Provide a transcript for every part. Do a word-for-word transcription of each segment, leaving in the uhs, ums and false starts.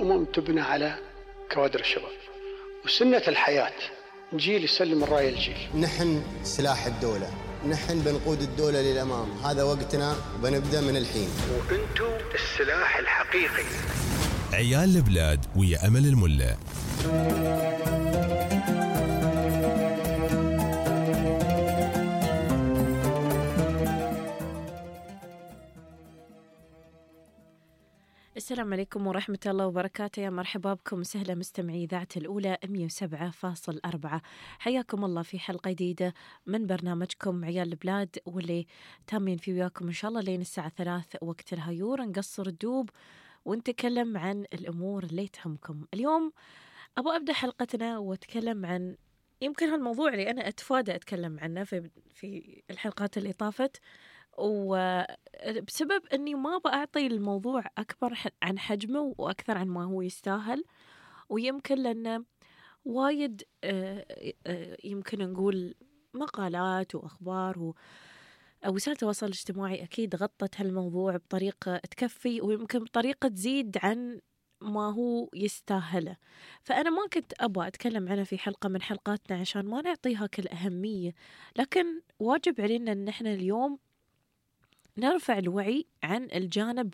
الأمم تبنى على كوادر الشباب، وسنة الحياة جيل يسلم الراية الجيل. نحن سلاح الدولة، نحن بنقود الدولة للأمام، هذا وقتنا وبنبدأ من الحين. وأنتم السلاح الحقيقي. عيال البلاد ويا أمل الملا. السلام عليكم ورحمة الله وبركاته، يا مرحبا بكم سهلا مستمعي إذاعة الأولى مية وسبعة فاصل أربعة. حياكم الله في حلقة جديدة من برنامجكم عيال البلاد، واللي تامين فيه وياكم إن شاء الله لين الساعة ثلاث وقت الهيور، نقصر الدوب ونتكلم عن الأمور اللي تهمكم. اليوم أبغى أبدأ حلقتنا وأتكلم عن يمكن هالموضوع اللي أنا أتفادى أتكلم عنه في في الحلقات اللي طافت، وبسبب أني ما بأعطي الموضوع أكبر عن حجمه وأكثر عن ما هو يستاهل. ويمكن لأنه وايد يمكن نقول مقالات وأخبار ووسائل التواصل الاجتماعي أكيد غطت هالموضوع بطريقة تكفي ويمكن بطريقة تزيد عن ما هو يستاهله. فأنا ما كنت أبغى أتكلم عنه في حلقة من حلقاتنا عشان ما نعطيها كل أهمية، لكن واجب علينا أن احنا اليوم نرفع الوعي عن الجانب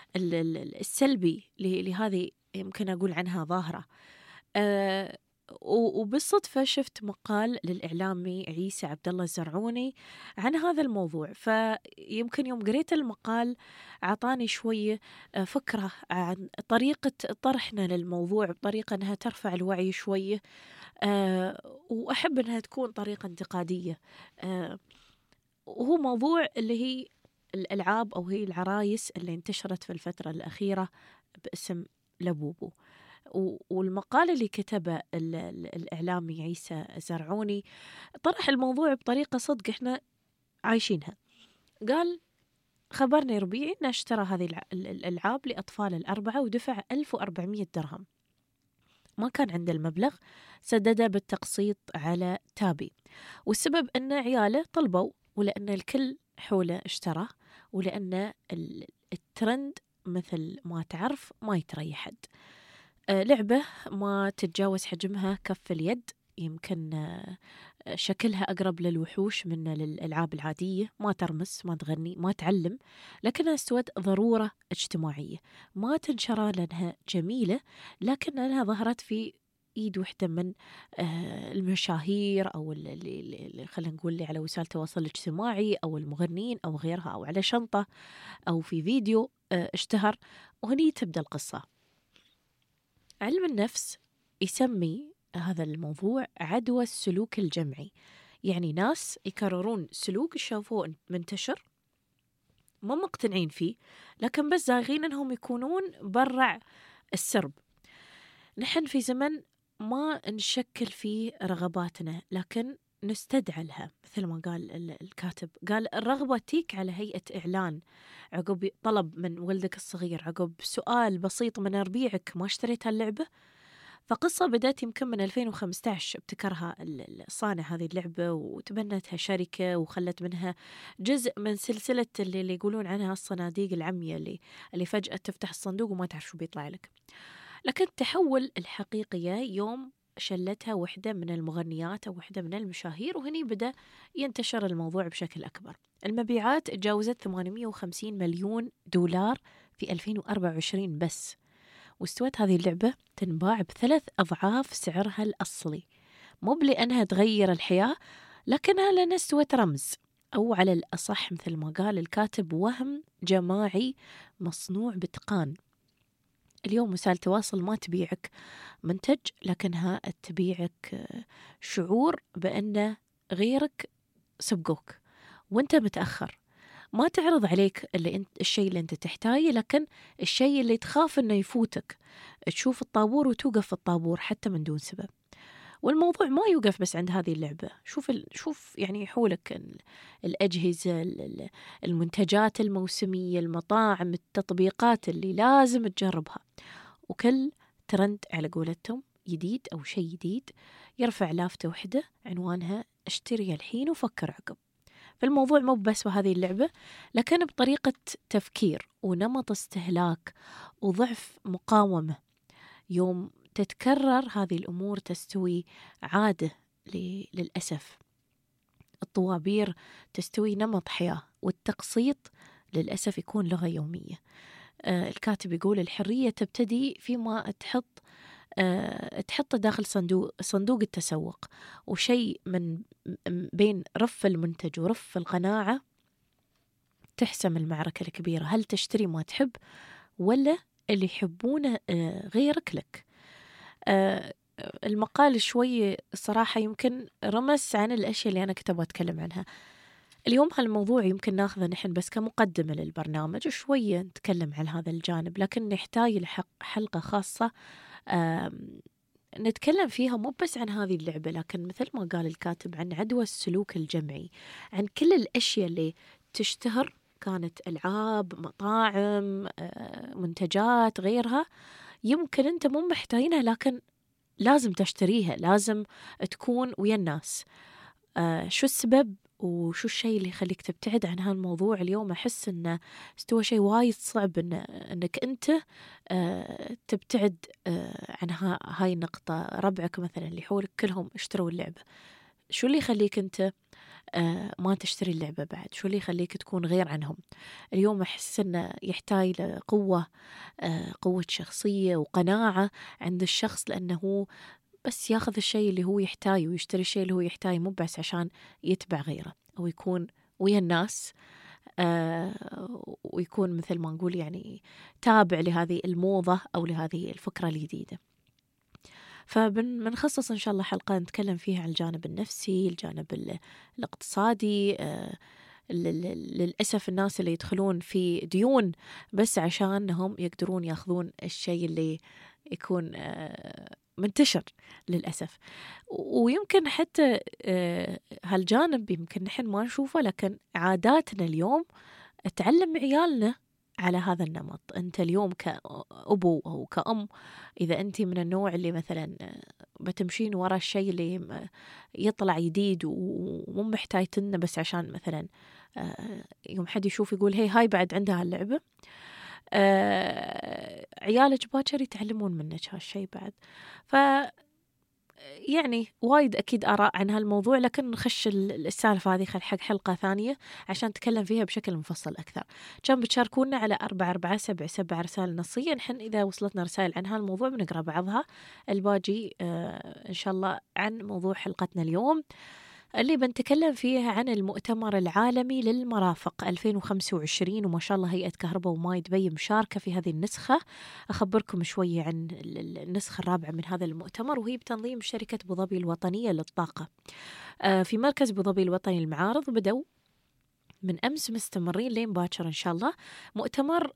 السلبي لهذه يمكن أقول عنها ظاهرة. أه وبالصدفة شفت مقال للإعلامي عيسى عبد الله الزرعوني عن هذا الموضوع، فيمكن يوم قريت المقال عطاني شوية فكرة عن طريقة طرحنا للموضوع بطريقة أنها ترفع الوعي شوية، أه وأحب أنها تكون طريقة انتقادية. أه وهو موضوع اللي هي الألعاب أو هي العرايس اللي انتشرت في الفترة الأخيرة باسم لبوبو. والمقال اللي كتبه الإعلامي عيسى الزرعوني طرح الموضوع بطريقة صدق إحنا عايشينها. قال: خبرني ربيعي إنه اشترى هذه الألعاب لأطفال الأربعة ودفع ألف وأربعمية درهم، ما كان عنده المبلغ، سدده بالتقسيط على تابي، والسبب أن عياله طلبوا، ولأن الكل حوله اشتراه، ولأن الترند مثل ما تعرف ما يتريح حد. أه لعبة ما تتجاوز حجمها كف اليد، يمكن أه شكلها أقرب للوحوش من للألعاب العادية، ما ترمس ما تغني ما تعلم، لكنها استوت ضرورة اجتماعية، ما تنشرى لأنها جميلة، لكن لأنها ظهرت في إيد وحدة من آه المشاهير أو اللي, اللي خلينا نقول اللي على وسائل التواصل الاجتماعي أو المغنين أو غيرها، أو على شنطة أو في فيديو آه اشتهر. وهني تبدأ القصة. علم النفس يسمي هذا الموضوع عدوى السلوك الجمعي، يعني ناس يكررون سلوك شافوه منتشر ما مقتنعين فيه، لكن بس زاغين أنهم يكونون برع السرب. نحن في زمن ما نشكل فيه رغباتنا، لكن نستدعى لها، مثل ما قال الكاتب، قال: الرغبة تيك على هيئة إعلان عقب طلب من ولدك الصغير، عقب سؤال بسيط من ربيعك: ما اشتريت هاللعبة؟ فقصة بدأت يمكن من ألفين وخمسة عشر، ابتكرها الصانع هذه اللعبة وتبنتها شركة وخلت منها جزء من سلسلة اللي, اللي يقولون عنها الصناديق العمية، اللي, اللي فجأة تفتح الصندوق وما تعرف شو بيطلع لك. لكن التحول الحقيقية يوم شلتها وحدة من المغنيات أو وحدة من المشاهير، وهني بدأ ينتشر الموضوع بشكل أكبر. المبيعات تجاوزت ثمانمية وخمسين مليون دولار في ألفين وأربعة وعشرين بس، واستوت هذه اللعبة تنباع بثلاث أضعاف سعرها الأصلي، مو لأنها تغير الحياة، لكنها لأنها استوت رمز، أو على الأصح مثل ما قال الكاتب: وهم جماعي مصنوع بإتقان. اليوم وسائل التواصل ما تبيعك منتج، لكنها تبيعك شعور بأن غيرك سبقوك وانت متأخر، ما تعرض عليك اللي انت الشيء اللي انت تحتاجه، لكن الشيء اللي تخاف انه يفوتك. تشوف الطابور وتوقف في الطابور حتى من دون سبب. والموضوع ما يوقف بس عند هذه اللعبة، شوف ال... شوف يعني حولك الأجهزة، المنتجات الموسمية، المطاعم، التطبيقات اللي لازم تجربها، وكل ترند على قولتهم جديد أو شيء جديد يرفع لافتة وحدة عنوانها: اشتري الحين وفكر عقب. فالموضوع مو بس بهذه اللعبة، لكن بطريقة تفكير ونمط استهلاك وضعف مقاومة. يوم تتكرر هذه الأمور تستوي عادة للأسف. الطوابير تستوي نمط حياة، والتقسيط للأسف يكون لغة يومية. آه الكاتب يقول الحرية تبتدي فيما تحط آه تحط داخل صندوق صندوق التسوق، وشيء من بين رف المنتج ورف القناعة تحسم المعركة الكبيرة. هل تشتري ما تحب ولا اللي يحبونه آه غيرك لك؟ آه المقال شوي صراحة يمكن رمس عن الأشياء اللي أنا كنت أبغى أتكلم عنها اليوم. هالموضوع يمكن ناخذه نحن بس كمقدمة للبرنامج، شوية نتكلم عن هذا الجانب، لكن نحتاج لحق حلقة خاصة نتكلم فيها مو بس عن هذه اللعبة، لكن مثل ما قال الكاتب عن عدوى السلوك الجمعي، عن كل الأشياء اللي تشتهر، كانت ألعاب، مطاعم، منتجات، غيرها، يمكن أنت مو محتاجينها لكن لازم تشتريها، لازم تكون ويا الناس. آه شو السبب وشو الشيء اللي يخليك تبتعد عن هالموضوع؟ اليوم أحس إنه استوى شيء وايد صعب إن إنك أنت آه تبتعد آه عن ها هاي النقطة. ربعك مثلا اللي حولك كلهم اشتروا اللعبة، شو اللي يخليك أنت آه ما تشتري اللعبة بعد؟ شو اللي يخليك تكون غير عنهم؟ اليوم أحس إنه يحتاج لقوة آه قوة شخصية وقناعة عند الشخص، لأنه بس ياخذ الشيء اللي هو يحتاجه ويشتري الشيء اللي هو يحتاجه، مو بس عشان يتبع غيره أو يكون ويا الناس آه ويكون مثل ما نقول يعني تابع لهذه الموضة أو لهذه الفكرة الجديدة. فبنخصص إن شاء الله حلقة نتكلم فيها عن الجانب النفسي، الجانب الاقتصادي. آه للأسف الناس اللي يدخلون في ديون بس عشانهم يقدرون ياخذون الشيء اللي يكون آه منتشر للأسف. ويمكن حتى هالجانب يمكن نحن ما نشوفه، لكن عاداتنا اليوم تعلم عيالنا على هذا النمط. أنت اليوم كأبو أو كأم، إذا أنت من النوع اللي مثلا بتمشين وراء الشيء اللي يطلع جديد ومو محتاج تنه بس عشان مثلا يوم حد يشوف يقول هي هاي بعد عندها اللعبة، آه عيالك باكر يتعلمون منك هالشيء بعد. ف يعني وايد أكيد آراء عن هالموضوع، لكن نخش السالفة هذه خل حق حلقة ثانية عشان نتكلم فيها بشكل مفصل أكثر. كان بتشاركونا على أربعة أربعة سبعة سبعة رسائل نصية، نحن إذا وصلتنا رسائل عن هالموضوع بنقرأ بعضها، الباقي آه إن شاء الله عن موضوع حلقتنا اليوم اللي بنتكلم فيها عن المؤتمر العالمي للمرافق ألفين وخمسة وعشرين. وما شاء الله هيئة كهرباء وماي دبي مشاركة في هذه النسخة. أخبركم شوية عن النسخة الرابعة من هذا المؤتمر، وهي بتنظيم شركة أبو ظبي الوطنية للطاقة في مركز أبو ظبي الوطني للمعارض. بدأوا من أمس مستمرين لين باكر إن شاء الله. مؤتمر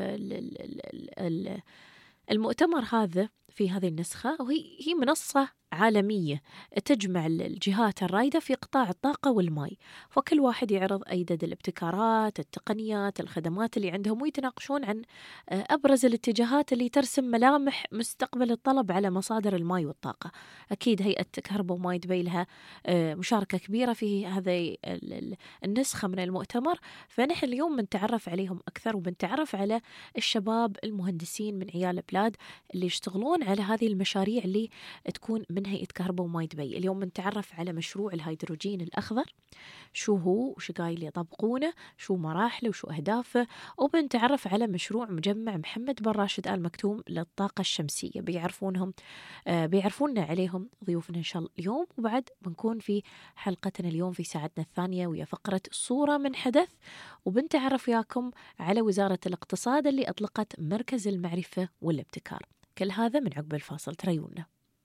المؤتمر هذا في هذه النسخة وهي هي منصة عالمية تجمع الجهات الرائدة في قطاع الطاقة والماء، فكل واحد يعرض أيدد الابتكارات، التقنيات، الخدمات اللي عندهم، ويتناقشون عن أبرز الاتجاهات اللي ترسم ملامح مستقبل الطلب على مصادر الماء والطاقة. أكيد هيئة كهرباء وماي دبي لها مشاركة كبيرة في هذه النسخة من المؤتمر، فنحن اليوم بنتعرف عليهم أكثر وبنتعرف على الشباب المهندسين من عيال بلاد اللي يشتغلون على هذه المشاريع اللي تكون من هيئة كهرباء وماي دبي. اليوم بنتعرف على مشروع الهيدروجين الأخضر، شو هو وش قايل يطبقونه، شو مراحله وشو أهدافه، وبنتعرف على مشروع مجمع محمد بن راشد آل مكتوم للطاقة الشمسية. بيعرفونهم آه بيعرفونا عليهم ضيوفنا إن شاء الله اليوم. وبعد بنكون في حلقتنا اليوم في ساعتنا الثانية ويا فقرة صورة من حدث، وبنتعرف وياكم على وزارة الاقتصاد اللي أطلقت مركز المعرفة والابتكار. كل هذا من عقب الفاصل، تريونا.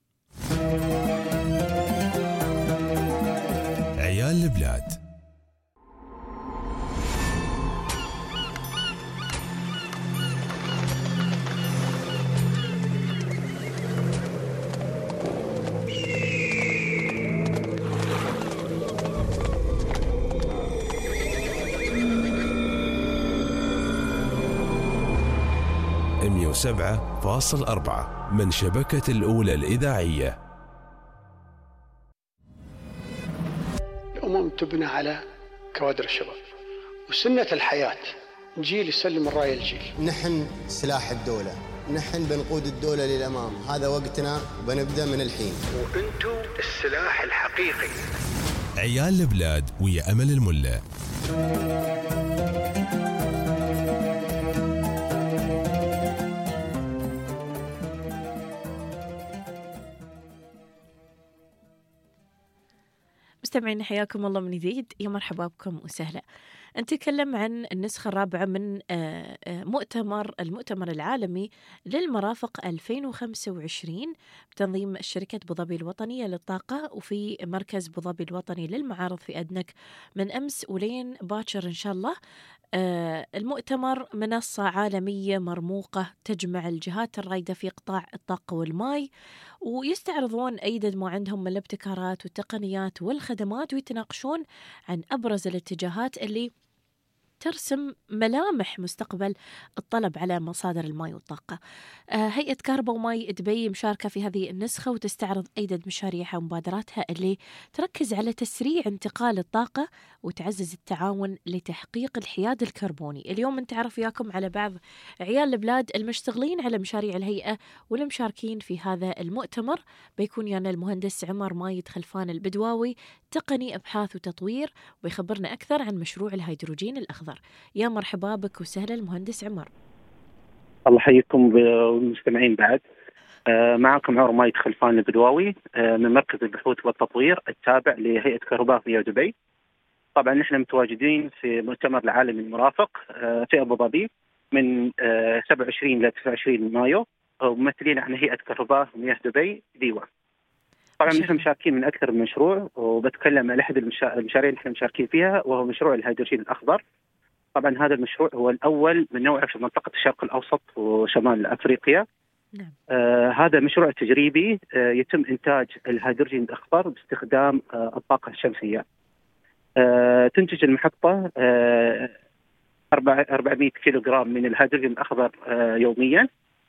عيال البلاد. مئة وسبعة فاصلة أربعة من شبكة الأولى الإذاعية. الأمم تبنى على كوادر الشباب، وسنة الحياة جيل يسلم الراية الجيل. نحن سلاح الدولة، نحن بنقود الدولة للأمام. هذا وقتنا وبنبدأ من الحين. وأنتم السلاح الحقيقي. عيال البلاد ويا أمل الملا. مستمعين حياكم الله من جديد، يا مرحبا بكم وسهلا. نتكلم عن النسخة الرابعة من مؤتمر المؤتمر العالمي للمرافق ألفين وخمسة وعشرين بتنظيم شركة أبوظبي الوطنية للطاقة وفي مركز أبوظبي الوطني للمعارض في أدنك من أمس ولين باكر إن شاء الله. المؤتمر منصة عالمية مرموقة تجمع الجهات الرائدة في قطاع الطاقة والماء، ويستعرضون أي ما عندهم من الابتكارات والتقنيات والخدمات، ويتناقشون عن أبرز الاتجاهات اللي ترسم ملامح مستقبل الطلب على مصادر الماء والطاقة. آه هيئة كهرباء وماء دبي مشاركة في هذه النسخة وتستعرض أيضا مشاريعها ومبادراتها اللي تركز على تسريع انتقال الطاقة وتعزز التعاون لتحقيق الحياد الكربوني. اليوم نتعرف وياكم على بعض عيال البلاد المشتغلين على مشاريع الهيئة والمشاركين في هذا المؤتمر. بيكون يانا المهندس عمر مايد خلفان البدواوي، تقني أبحاث وتطوير، ويخبرنا أكثر عن مشروع الهيدروجين الأخضر. يا مرحبا بك وسهلا المهندس عمر. الله يحييكم بالمستمعين. بعد معكم عمر مايد خلفان البدواوي من مركز البحوث والتطوير التابع لهيئة كهرباء في دبي. طبعا نحن متواجدين في مؤتمر العالمي المرافق في أبو ظبي من سبعة وعشرين إلى تسعة وعشرين مايو، وممثلين عن هيئة كهرباء مياه دبي ديوة. طبعا نحن مشاركين من أكثر من مشروع، وبتكلم عن أحد المشاريع اللي نحن مشاركين فيها وهو مشروع الهيدروجين الأخضر. طبعا هذا المشروع هو الأول من نوعه في منطقة الشرق الأوسط وشمال أفريقيا. نعم. آه هذا مشروع تجريبي آه يتم إنتاج الهيدروجين الأخضر باستخدام آه الطاقة الشمسية. آه تنتج المحطة آه أربعمائة كيلوغرام من الهيدروجين الأخضر آه يوميا،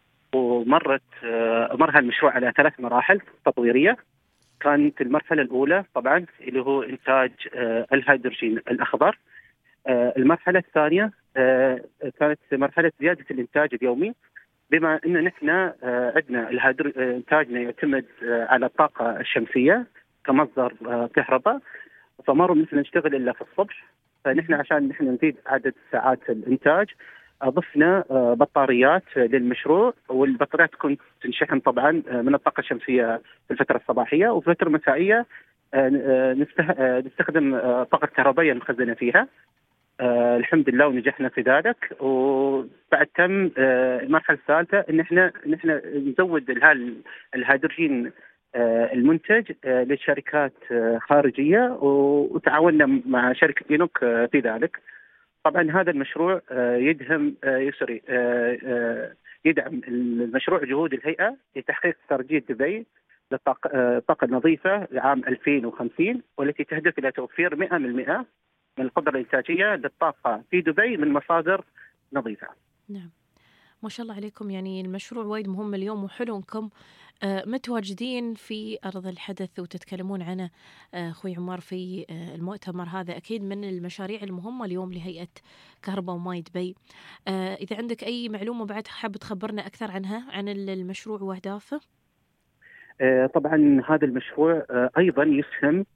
ومرت آه مر هالمشروع على ثلاث مراحل تطويرية. كانت المرحلة الأولى طبعا اللي هو إنتاج آه الهيدروجين الأخضر. آه المرحلة الثانية آه كانت مرحلة زيادة الإنتاج اليومي، بما أن نحن آه عندنا الهيدرو... آه إنتاجنا يعتمد آه على الطاقة الشمسية كمصدر آه كهرباء، فما مثل نشتغل إلا في الصبح. فنحن عشان نحن نزيد عدد ساعات الإنتاج أضفنا آه بطاريات للمشروع، والبطاريات تكون تنشحن طبعا من الطاقة الشمسية في الفترة الصباحية، وفي الفترة المسائية آه نسته... آه نستخدم آه طاقة كهربائية المخزنة فيها. آه الحمد لله ونجحنا في ذلك. وبعد تم آه المرحله الثالثه ان احنا نحن نزود الهيدروجين آه المنتج آه للشركات آه خارجيه، وتعاوننا مع شركه بينوك آه في ذلك. طبعا هذا المشروع آه يدهم آه يسري آه آه يدعم المشروع جهود الهيئه لتحقيق استراتيجيه دبي للطاقه النظيفه لعام ألفين وخمسين، والتي تهدف الى توفير مئة بالمئة من القدرة الإنتاجية للطاقة في دبي من مصادر نظيفة. نعم، ما شاء الله عليكم. يعني المشروع وايد مهم اليوم، وحلو انكم متواجدين في أرض الحدث وتتكلمون عنه أخوي عمر في المؤتمر هذا. أكيد من المشاريع المهمة اليوم لهيئة كهرباء وماء دبي. إذا عندك أي معلومة بعد حاب تخبرنا أكثر عنها، عن المشروع وأهدافه. طبعا هذا المشروع أيضا يسهم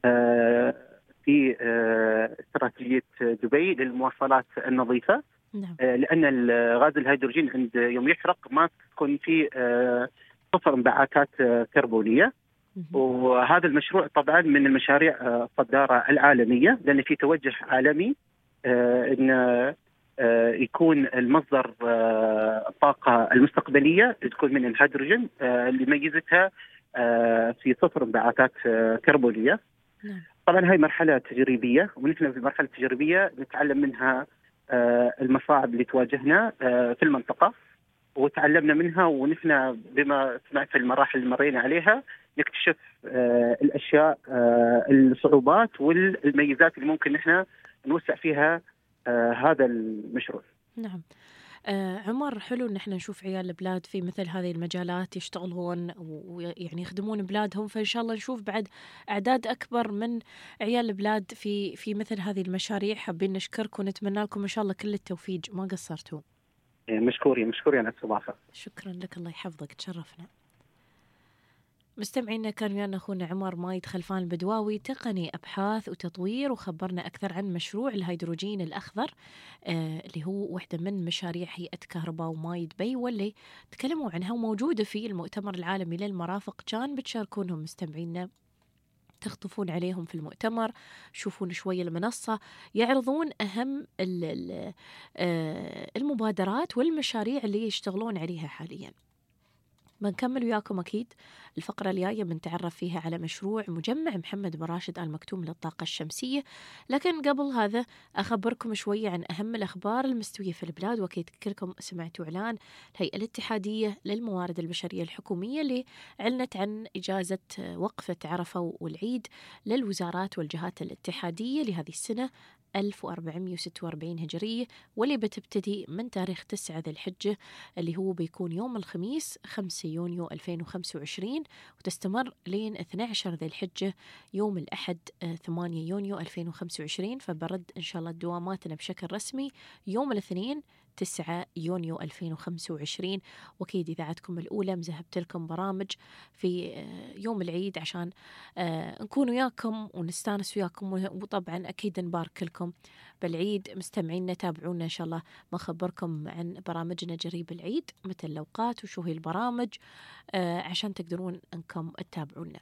في استراتيجية دبي للمواصلات النظيفة. نعم. لأن الغاز الهيدروجين عند يوم يحرق ما تكون فيه صفر انبعاثات كربونية. وهذا المشروع طبعا من المشاريع الصدارة العالمية، لأن في توجه عالمي أن يكون المصدر الطاقة المستقبلية تكون من الهيدروجين اللي ميزتها في صفر انبعاثات كربونية. نعم. طبعا هاي مرحلة تجريبية، ونحن في المرحلة التجريبية نتعلم منها المصاعب اللي تواجهنا في المنطقة، وتعلمنا منها، ونحن بما سمعت في المراحل اللي مرينا عليها نكتشف الأشياء الصعوبات والميزات اللي ممكن نحن نوسع فيها هذا المشروع. نعم. آه عمر، حلو ان احنا نشوف عيال البلاد في مثل هذه المجالات يشتغلون ويعني يخدمون بلادهم، فان شاء الله نشوف بعد اعداد اكبر من عيال البلاد في في مثل هذه المشاريع. حابين نشكركم ونتمنى لكم ان شاء الله كل التوفيق، ما قصرتوا. مشكورين مشكورين على الاستضافة. شكرا لك، الله يحفظك، تشرفنا. مستمعينا كان ويانا أخونا عمر مايد خلفان البدواوي، تقني أبحاث وتطوير، وخبرنا أكثر عن مشروع الهيدروجين الأخضر آه اللي هو واحدة من مشاريع هيئة كهرباء وماي دبي، واللي تكلموا عنها وموجودة في المؤتمر العالمي للمرافق. كان بتشاركونهم مستمعينا، تخطفون عليهم في المؤتمر، شوفون شوية المنصة، يعرضون أهم المبادرات والمشاريع اللي يشتغلون عليها حالياً. بنكمل وياكم أكيد الفقرة الجاية بنتعرف فيها على مشروع مجمع محمد بن راشد آل مكتوم للطاقة الشمسية، لكن قبل هذا أخبركم شوية عن أهم الأخبار المستوية في البلاد. وأكيد كلكم سمعتوا إعلان الهيئة الاتحادية للموارد البشرية الحكومية اللي أعلنت عن إجازة وقفة عرفة والعيد للوزارات والجهات الاتحادية لهذه السنة ألف وأربعمائة وستة وأربعين هجرية، واللي بتبتدي من تاريخ تسعة ذي الحجة اللي هو بيكون يوم الخميس خمسة يونيو ألفين وخمسة وعشرين، وتستمر لين اثني عشر ذي الحجة يوم الأحد ثمانية يونيو ألفين وخمسة وعشرين. فبرد إن شاء الله دواماتنا بشكل رسمي يوم الاثنين تسعة يونيو ألفين وخمسة وعشرين. وأكيد إذاعتكم الأولى مزهبت لكم برامج في يوم العيد عشان نكون وياكم ونستانس وياكم، وطبعا أكيد نبارك لكم بالعيد. مستمعين تابعونا إن شاء الله، ما خبركم عن برامجنا جريب العيد مثل الأوقات وشو هي البرامج عشان تقدرون أنكم تتابعونا.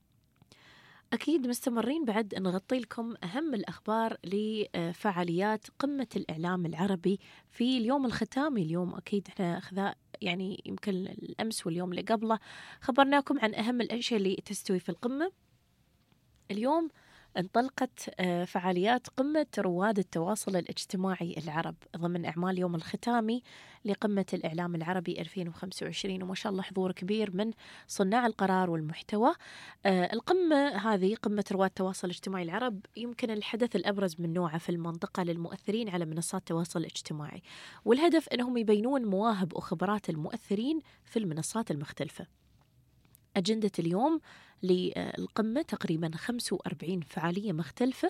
أكيد مستمرين بعد نغطي لكم أهم الأخبار لفعاليات قمة الإعلام العربي في اليوم الختامي. اليوم أكيد إحنا أخذاء يعني يمكن الأمس واليوم اللي قبله خبرناكم عن أهم الأشياء اللي تستوي في القمة. اليوم انطلقت فعاليات قمة رواد التواصل الاجتماعي العرب ضمن أعمال يوم الختامي لقمة الإعلام العربي ألفين وخمسة وعشرين، وما شاء الله حضور كبير من صناع القرار والمحتوى. القمة هذه قمة رواد التواصل الاجتماعي العرب يمكن الحدث الأبرز من نوعه في المنطقة للمؤثرين على منصات التواصل الاجتماعي، والهدف أنهم يبينون مواهب وخبرات المؤثرين في المنصات المختلفة. أجندة اليوم للقمة تقريبا خمسة وأربعين فعالية مختلفة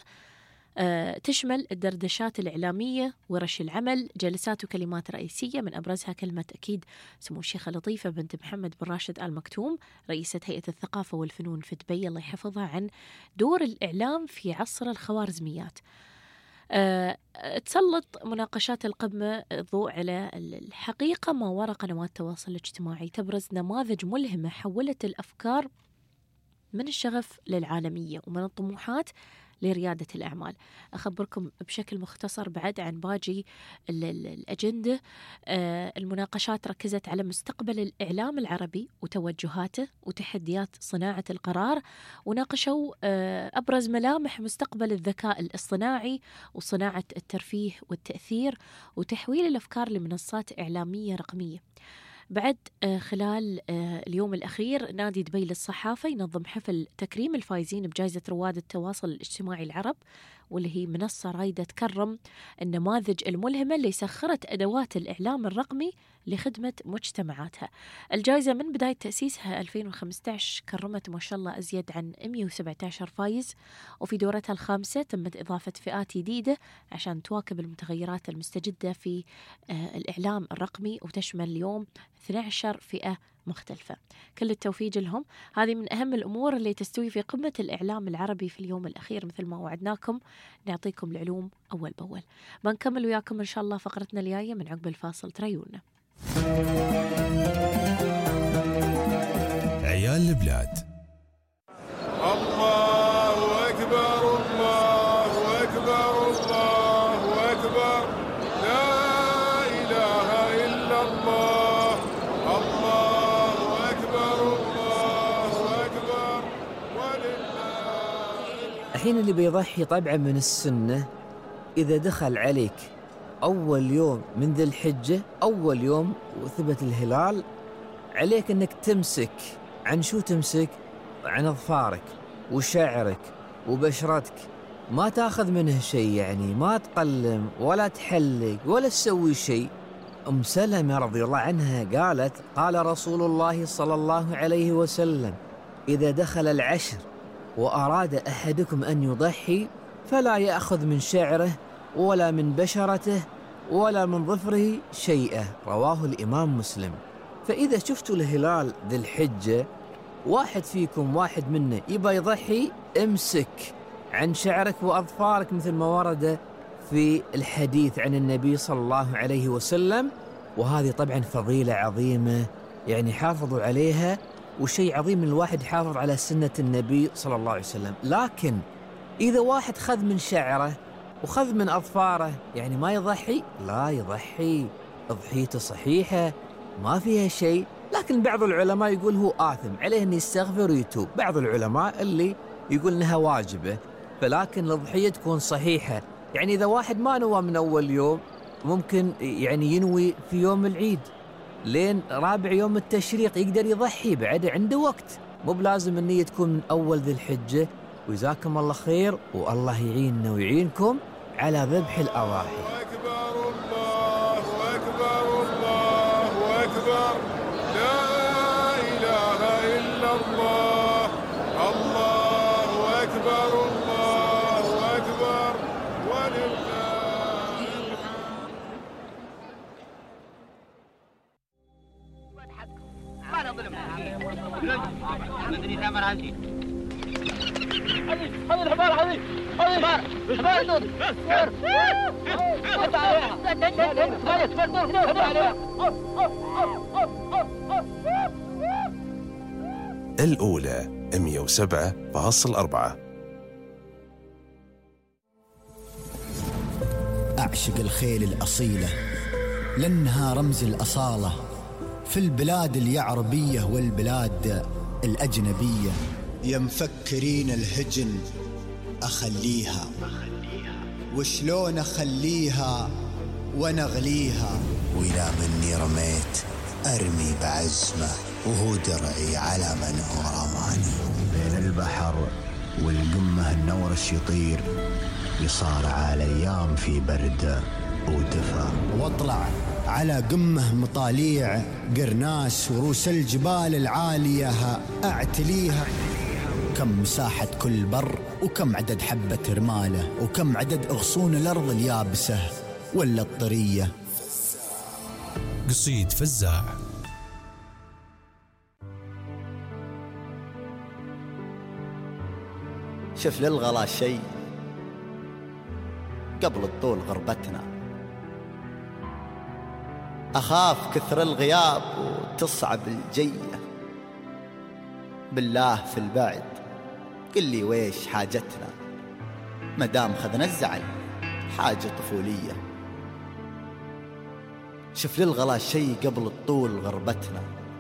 تشمل الدردشات الإعلامية، ورش العمل، جلسات وكلمات رئيسية، من أبرزها كلمة أكيد سمو الشيخة لطيفة بنت محمد بن راشد آل مكتوم رئيسة هيئة الثقافة والفنون في دبي الله يحفظها، عن دور الإعلام في عصر الخوارزميات. أه، تسلط مناقشات القمة الضوء على الحقيقة ما وراء قنوات التواصل الاجتماعي، تبرز نماذج ملهمة حولت الأفكار من الشغف للعالمية ومن الطموحات لريادة الأعمال. أخبركم بشكل مختصر بعد عن باقي الأجندة. المناقشات ركزت على مستقبل الإعلام العربي وتوجهاته وتحديات صناعة القرار، وناقشوا أبرز ملامح مستقبل الذكاء الاصطناعي وصناعة الترفيه والتأثير وتحويل الأفكار لمنصات إعلامية رقمية. بعد خلال اليوم الأخير نادي دبي للصحافة ينظم حفل تكريم الفائزين بجائزة رواد التواصل الاجتماعي العرب، واللي هي منصة رايدة تكرم النماذج الملهمة اللي سخرت أدوات الإعلام الرقمي لخدمة مجتمعاتها. الجائزة من بداية تأسيسها ألفين وخمسة عشر كرمت ما شاء الله أزيد عن مئة وسبعة عشر فايز، وفي دورتها الخامسة تمت إضافة فئات جديدة عشان تواكب المتغيرات المستجدة في الإعلام الرقمي، وتشمل اليوم اثني عشر فئة مختلفة. كل التوفيق لهم. هذه من أهم الأمور اللي تستوي في قمة الإعلام العربي في اليوم الأخير، مثل ما وعدناكم نعطيكم العلوم أول بأول. بنكمل وياكم إن شاء الله فقرتنا الجاية من عقب الفاصل، تريونا. عيال البلاد. الله أكبر الله أكبر الله أكبر، لا إله إلا الله، الله أكبر الله أكبر ولله. الحين اللي بيضحي طبعا من السنة إذا دخل عليك أول يوم من ذي الحجة، أول يوم وثبت الهلال، عليك أنك تمسك عن شو تمسك؟ عن أظفارك وشعرك وبشرتك، ما تاخذ منه شيء، يعني ما تقلم ولا تحلق ولا تسوي شيء. أم سلمة رضي الله عنها قالت: قال رسول الله صلى الله عليه وسلم: إذا دخل العشر وأراد أحدكم أن يضحي فلا يأخذ من شعره ولا من بشرته ولا من ظفره شيئا، رواه الإمام مسلم. فإذا شفتوا الهلال ذي الحجة واحد فيكم واحد منه يبى يضحي، امسك عن شعرك وأظفارك مثل ما ورد في الحديث عن النبي صلى الله عليه وسلم. وهذه طبعا فضيلة عظيمة يعني حافظوا عليها، وشيء عظيم من الواحد يحافظ على سنة النبي صلى الله عليه وسلم. لكن إذا واحد خذ من شعره وخذ من أظفاره يعني ما يضحي، لا يضحي، أضحيته صحيحة ما فيها شيء. لكن بعض العلماء يقول هو آثم، عليه أن يستغفر ويتوب. بعض العلماء اللي يقول أنها واجبة، فلكن الأضحية تكون صحيحة. يعني إذا واحد ما نوى من أول يوم ممكن يعني ينوي في يوم العيد لين رابع يوم التشريق يقدر يضحي، بعد عنده وقت، مو بلازم النية تكون من أول ذي الحجة. وجزاكم الله خير، والله يعيننا ويعينكم على ذبح الأضاحي. الله أكبر الله أكبر الله أكبر، لا إله إلا الله، الله أكبر الله أكبر ولله. ما نظلم مدري ثمن عندي هذه هذه الحمار، هذه هذه الحمار الحمار دور قطع عليها خلص فردور كده قطع عليها. الأولى مئة وسبعة فاصلة أربعة. أعشق الخيل الأصيلة لأنها رمز الأصالة في البلاد اليعربية والبلاد الأجنبية. يا مفكرين الهجن أخليها، وشلون أخليها ونغليها، وإذا مني رميت أرمي بعزمة، وهو درعي على من هو رماني. بين البحر والقمة النورش يطير، يصارع الأيام في برد ودفا، واطلع على قمة مطاليع قرناس ورؤوس الجبال العالية أعتليها. كم مساحة كل بر، وكم عدد حبة رمالة، وكم عدد أغصون الأرض اليابسة ولا الطرية. قصيد فزاع. شف للغلا شيء قبل الطول غربتنا، أخاف كثر الغياب وتصعب الجية، بالله في البعد قل لي ويش حاجتنا، مدام خذنا الزعل حاجة طفولية. شف للغلا شيء قبل الطول غربتنا،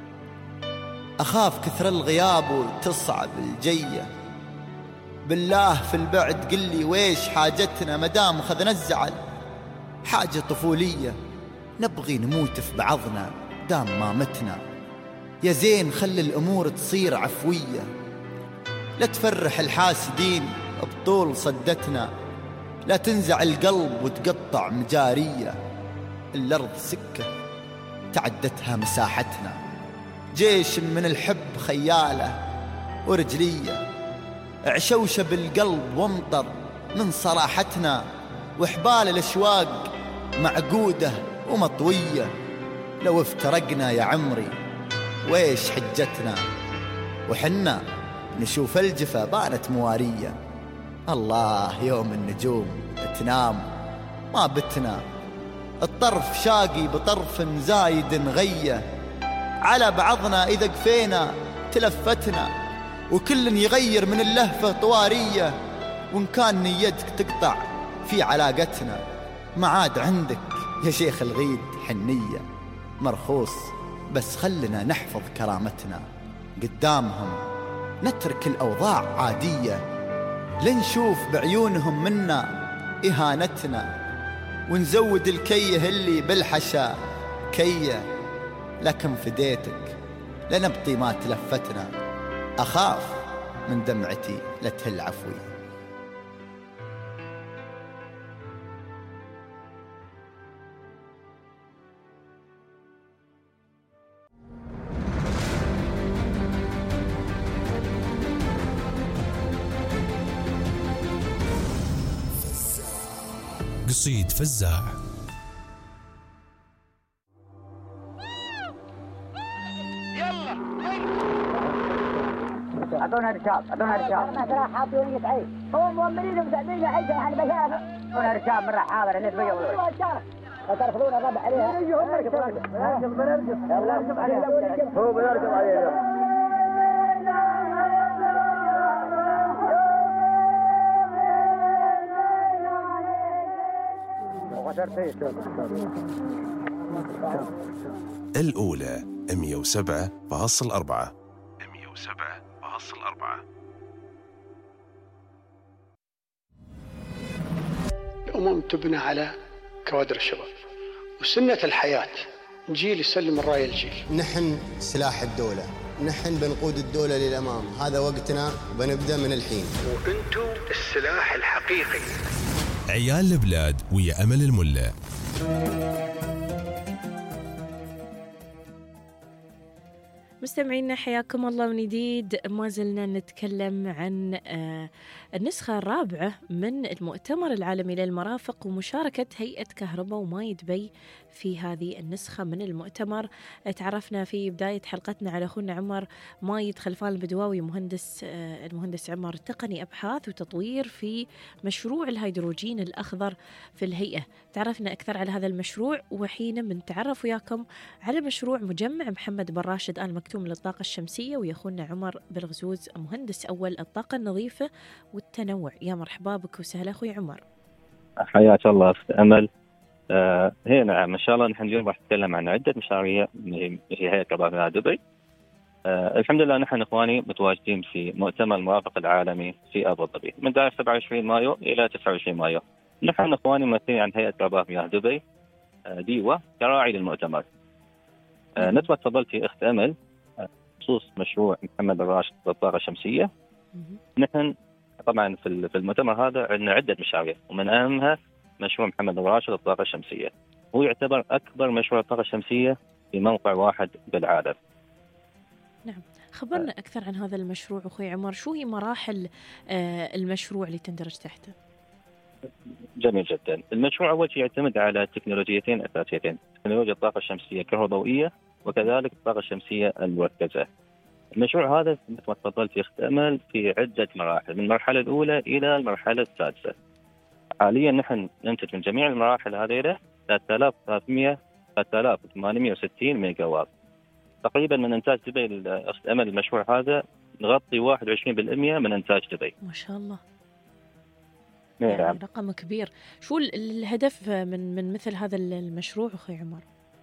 أخاف كثر الغياب وتصعب الجية، بالله في البعد قل لي ويش حاجتنا، مدام خذنا الزعل حاجة طفولية. نبغي نموت في بعضنا دام ما متنا، يا زين خلي الأمور تصير عفوية، لا تفرح الحاسدين بطول صدتنا، لا تنزع القلب وتقطع مجارية. الأرض سكة تعدتها مساحتنا، جيش من الحب خيالة ورجلية، عشوشة بالقلب وامطر من صراحتنا، وحبال الأشواق معقودة ومطوية. لو افترقنا يا عمري ويش حجتنا، وحنا نشوف الجفا بانت موارية. الله يوم النجوم تنام ما بتنا، الطرف شاقي بطرف زايد غية، على بعضنا إذا قفينا تلفتنا، وكل يغير من اللهفة طوارية. وإن كان نيتك تقطع في علاقتنا، ما عاد عندك يا شيخ الغيد حنية، مرخوص بس خلنا نحفظ كرامتنا، قدامهم نترك الأوضاع عادية، لنشوف بعيونهم منا إهانتنا، ونزود الكيه اللي بالحشا كيه. لكن فديتك لنبطي ما تلفتنا، أخاف من دمعتي لتهل عفوي. قصيد فزاع. يلا اعطونا رشاب اعطونا رشاب ما ترى حاطين يتعي هو مؤمنين ومساعدين عيشه يعني بشار اعطونا رشاب من رحابه اللي تبيضوا فترفضون الربع عليها نرجو نرجو نرجو نرجو عليها هو بنرجو عليها الأولى مئة وسبعة فاصل أربعة مئة وسبعة فاصل أربعة. الأمم تبنى على كوادر الشباب، وسنة الحياة جيل يسلم الراية الجيل. نحن سلاح الدولة، نحن بنقود الدولة للأمام، هذا وقتنا وبنبدأ من الحين. وأنتم السلاح الحقيقي. عيال البلاد ويا أمل الملا. مستمعينا حياكم الله من جديد. ما زلنا نتكلم عن النسخة الرابعة من المؤتمر العالمي للمرافق ومشاركة هيئة كهرباء وماي دبي في هذه النسخة من المؤتمر. تعرفنا في بداية حلقتنا على أخونا عمر مايد خلفان البدواوي، مهندس المهندس عمر تقني أبحاث وتطوير في مشروع الهيدروجين الأخضر في الهيئة. تعرفنا أكثر على هذا المشروع، وحين بنتعرف وياكم على مشروع مجمع محمد بن راشد آل مكتوم للطاقة الشمسية، ويخونا عمر بالغزوز مهندس أول الطاقة النظيفة والتنوع. يا مرحبا بك وسهلا أخوي عمر. حياك الله أخت أمل. آه هي نعم إن شاء الله نحن اليوم راح نتكلم عن عدة مشاريع في هيئة كهرباء دبي. آه الحمد لله نحن إخواني متواجدين في مؤتمر المرافق العالمي في أبو ظبي من تاريخ سبعة وعشرين مايو إلى تسعة وعشرين مايو. نحن إخواني ممثلين عن هيئة كهرباء دبي آه ديوة كراعي للمؤتمر. آه نسبة تفضلتي أخت أمل بخصوص مشروع محمد بن راشد للطاقة الشمسية. نحن طبعا في المؤتمر هذا عندنا عدة مشاريع، ومن أهمها مشروع محمد بن راشد للطاقة الشمسية. هو يعتبر أكبر مشروع طاقة شمسية في موقع واحد بالعالم. نعم، خبرنا أه. أكثر عن هذا المشروع أخوي عمر. شو هي مراحل آه المشروع اللي تندرج تحته؟ جميل جدا. المشروع أول شيء يعتمد على تكنولوجيتين أساسيتين، تكنولوجيا الطاقة الشمسية الكهربائية وكذلك الطاقة الشمسية المركزة. المشروع هذا مثل ما تفضلت يختمل في عدة مراحل، من المرحلة الأولى إلى المرحلة السادسة. حاليا نحن ننتج من جميع المراحل هذه ثلاثة آلاف وثلاثمئة ثلاثة آلاف وثمانمئة وستين ميجا واط. تقريبا من إنتاج دبي أمل المشروع هذا نغطي واحد وعشرين بالمئة من إنتاج دبي. ما شاء الله. نعم. يعني رقم كبير. شو الهدف من من مثل هذا المشروع أخوي عمر؟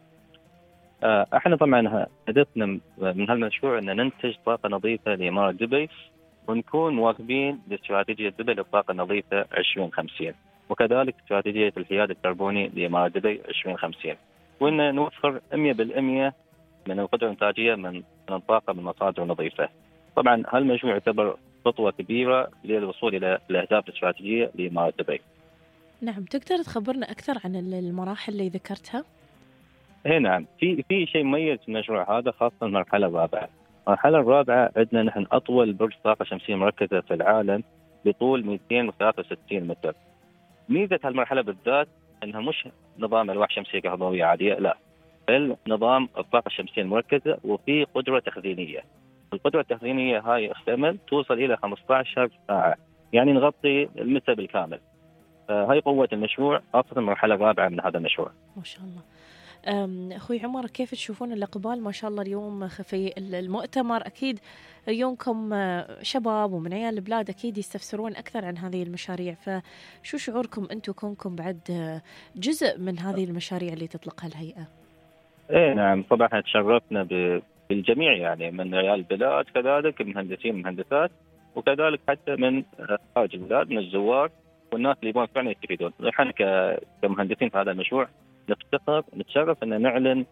احنا طبعا هدفنا من هالمشروع ان ننتج طاقه نظيفه لاماره دبي، ونكون مواكبين لاستراتيجيه دبي للطاقه النظيفه عشرين خمسين، وكذلك استراتيجيه الحياد الكربوني لاماره دبي عشرين خمسين، وان نوفر مئة بالمئة من القدره الانتاجيه من الطاقه من مصادر نظيفه. طبعا هالمشروع يعتبر خطوه كبيره للوصول الى الاهداف الاستراتيجيه لاماره دبي. نعم، تقدر تخبرنا اكثر عن المراحل اللي ذكرتها؟ اي نعم، في في شيء مميز في المشروع هذا، خاصه المرحله الرابعه. المرحله الرابعه عندنا نحن اطول برج طاقه شمسيه مركزه في العالم بطول مئتين وثلاثة وستين متر. ميزه هالمرحله بالذات انها مش نظام الواح شمسيه كهربائيه عاديه، لا، بل نظام الطاقه الشمسيه المركزه وفي قدره تخزينيه. القدره التخزينيه هاي احتمل توصل الى خمسة عشر ساعه، يعني نغطي المسا بالكامل. هاي قوه المشروع، خاصه المرحله الرابعه من هذا المشروع. ما شاء الله. أخوي عمر، كيف تشوفون الإقبال ما شاء الله اليوم في المؤتمر؟ أكيد يومكم شباب ومن عيال البلاد أكيد يستفسرون أكثر عن هذه المشاريع، فشو شعوركم أنتم كونكم بعد جزء من هذه المشاريع اللي تطلقها الهيئة؟ إيه نعم، طبعا تشرفنا بالجميع، يعني من عيال البلاد كذلك المهندسين والمهندسات، وكذلك حتى من خارج البلاد من الزوار والناس اللي يبغون فعلا يستفيدون. نحن كمهندسين في هذا المشروع نفتخر ونتشرف أن نعلن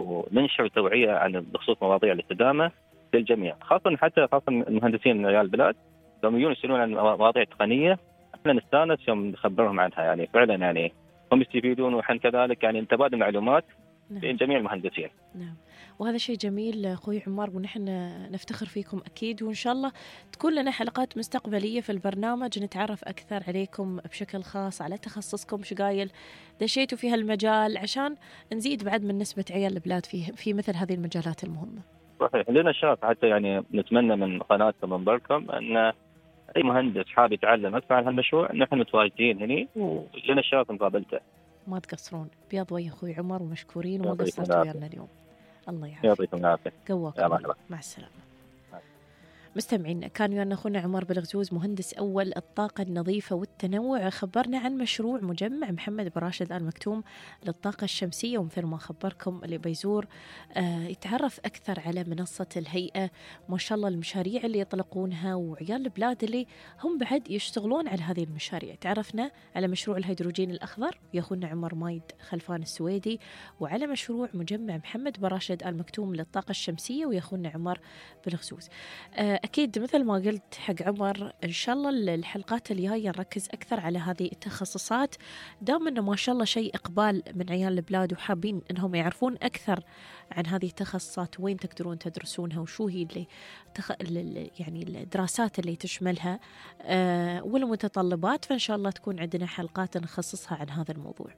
وننشر توعية عن بخصوص مواضيع الاستدامة للجميع، خاصة حتى خاصة المهندسين من عيال البلاد لما يجون يسألون عن مواضيع تقنية احنا نستانس يوم نخبرهم عنها، يعني فعلا يعني هم يستفيدون ونحن كذلك يعني نتبادل معلومات نعم. بين جميع المهندسين. نعم، وهذا شيء جميل أخوي عمار، ونحن نفتخر فيكم أكيد، وإن شاء الله تكون لنا حلقات مستقبلية في البرنامج نتعرف أكثر عليكم بشكل خاص، على تخصصكم، شو قايل دشيتوا في هالمجال، عشان نزيد بعد من نسبة عيال البلاد في في مثل هذه المجالات المهمة. صحيح، لنا الشرف حتى يعني نتمنى من قناتكم من بركم أن أي مهندس حاب يتعلم أكثر عن هالمشروع نحن متواجدين هني ولنا الشرف مقابلته. ما تقصرون، بياض وجه أخوي عمر ومشكورين وما قصرتوا ويانا اليوم. الله يعافيك. يعطيكم العافية. قواكم. مع السلامة. مستمعين، كان ويانا أخونا عمر بالغزوز مهندس أول الطاقة النظيفة والتنوع، خبرنا عن مشروع مجمع محمد بن راشد آل مكتوم للطاقة الشمسية. ومثل ما خبركم اللي بيزور آه يتعرف أكثر على منصة الهيئة، ما شاء الله المشاريع اللي يطلقونها وعيال البلاد اللي هم بعد يشتغلون على هذه المشاريع. تعرفنا على مشروع الهيدروجين الأخضر يا أخونا عمر مايد خلفان السويدي، وعلى مشروع مجمع محمد بن راشد آل مكتوم للطاقة الشمسية ويا أخونا عمر بالغزوز. آه أكيد مثل ما قلت حق عمر، إن شاء الله الحلقات الجاية نركز أكثر على هذه التخصصات، دام إنه ما شاء الله شيء إقبال من عيال البلاد وحابين إنهم يعرفون أكثر عن هذه التخصصات، وين تقدرون تدرسونها، وشو هي اللي تخ... يعني الدراسات اللي تشملها أه والمتطلبات. فإن شاء الله تكون عندنا حلقات نخصصها عن هذا الموضوع.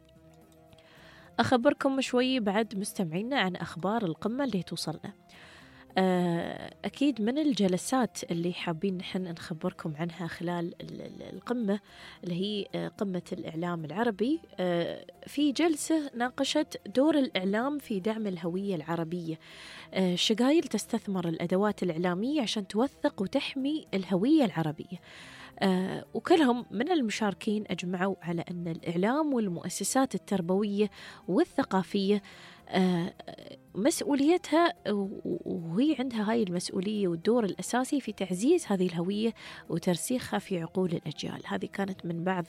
أخبركم شوي بعد مستمعينا عن أخبار القمة اللي توصلنا. أكيد من الجلسات اللي حابين نحن نخبركم عنها خلال القمة اللي هي قمة الإعلام العربي، في جلسة ناقشت دور الإعلام في دعم الهوية العربية. شقايل تستثمر الأدوات الإعلامية عشان توثق وتحمي الهوية العربية. آه وكلهم من المشاركين أجمعوا على أن الإعلام والمؤسسات التربوية والثقافية آه مسؤوليتها، وهي عندها هاي المسؤولية والدور الأساسي في تعزيز هذه الهوية وترسيخها في عقول الأجيال. هذه كانت من بعض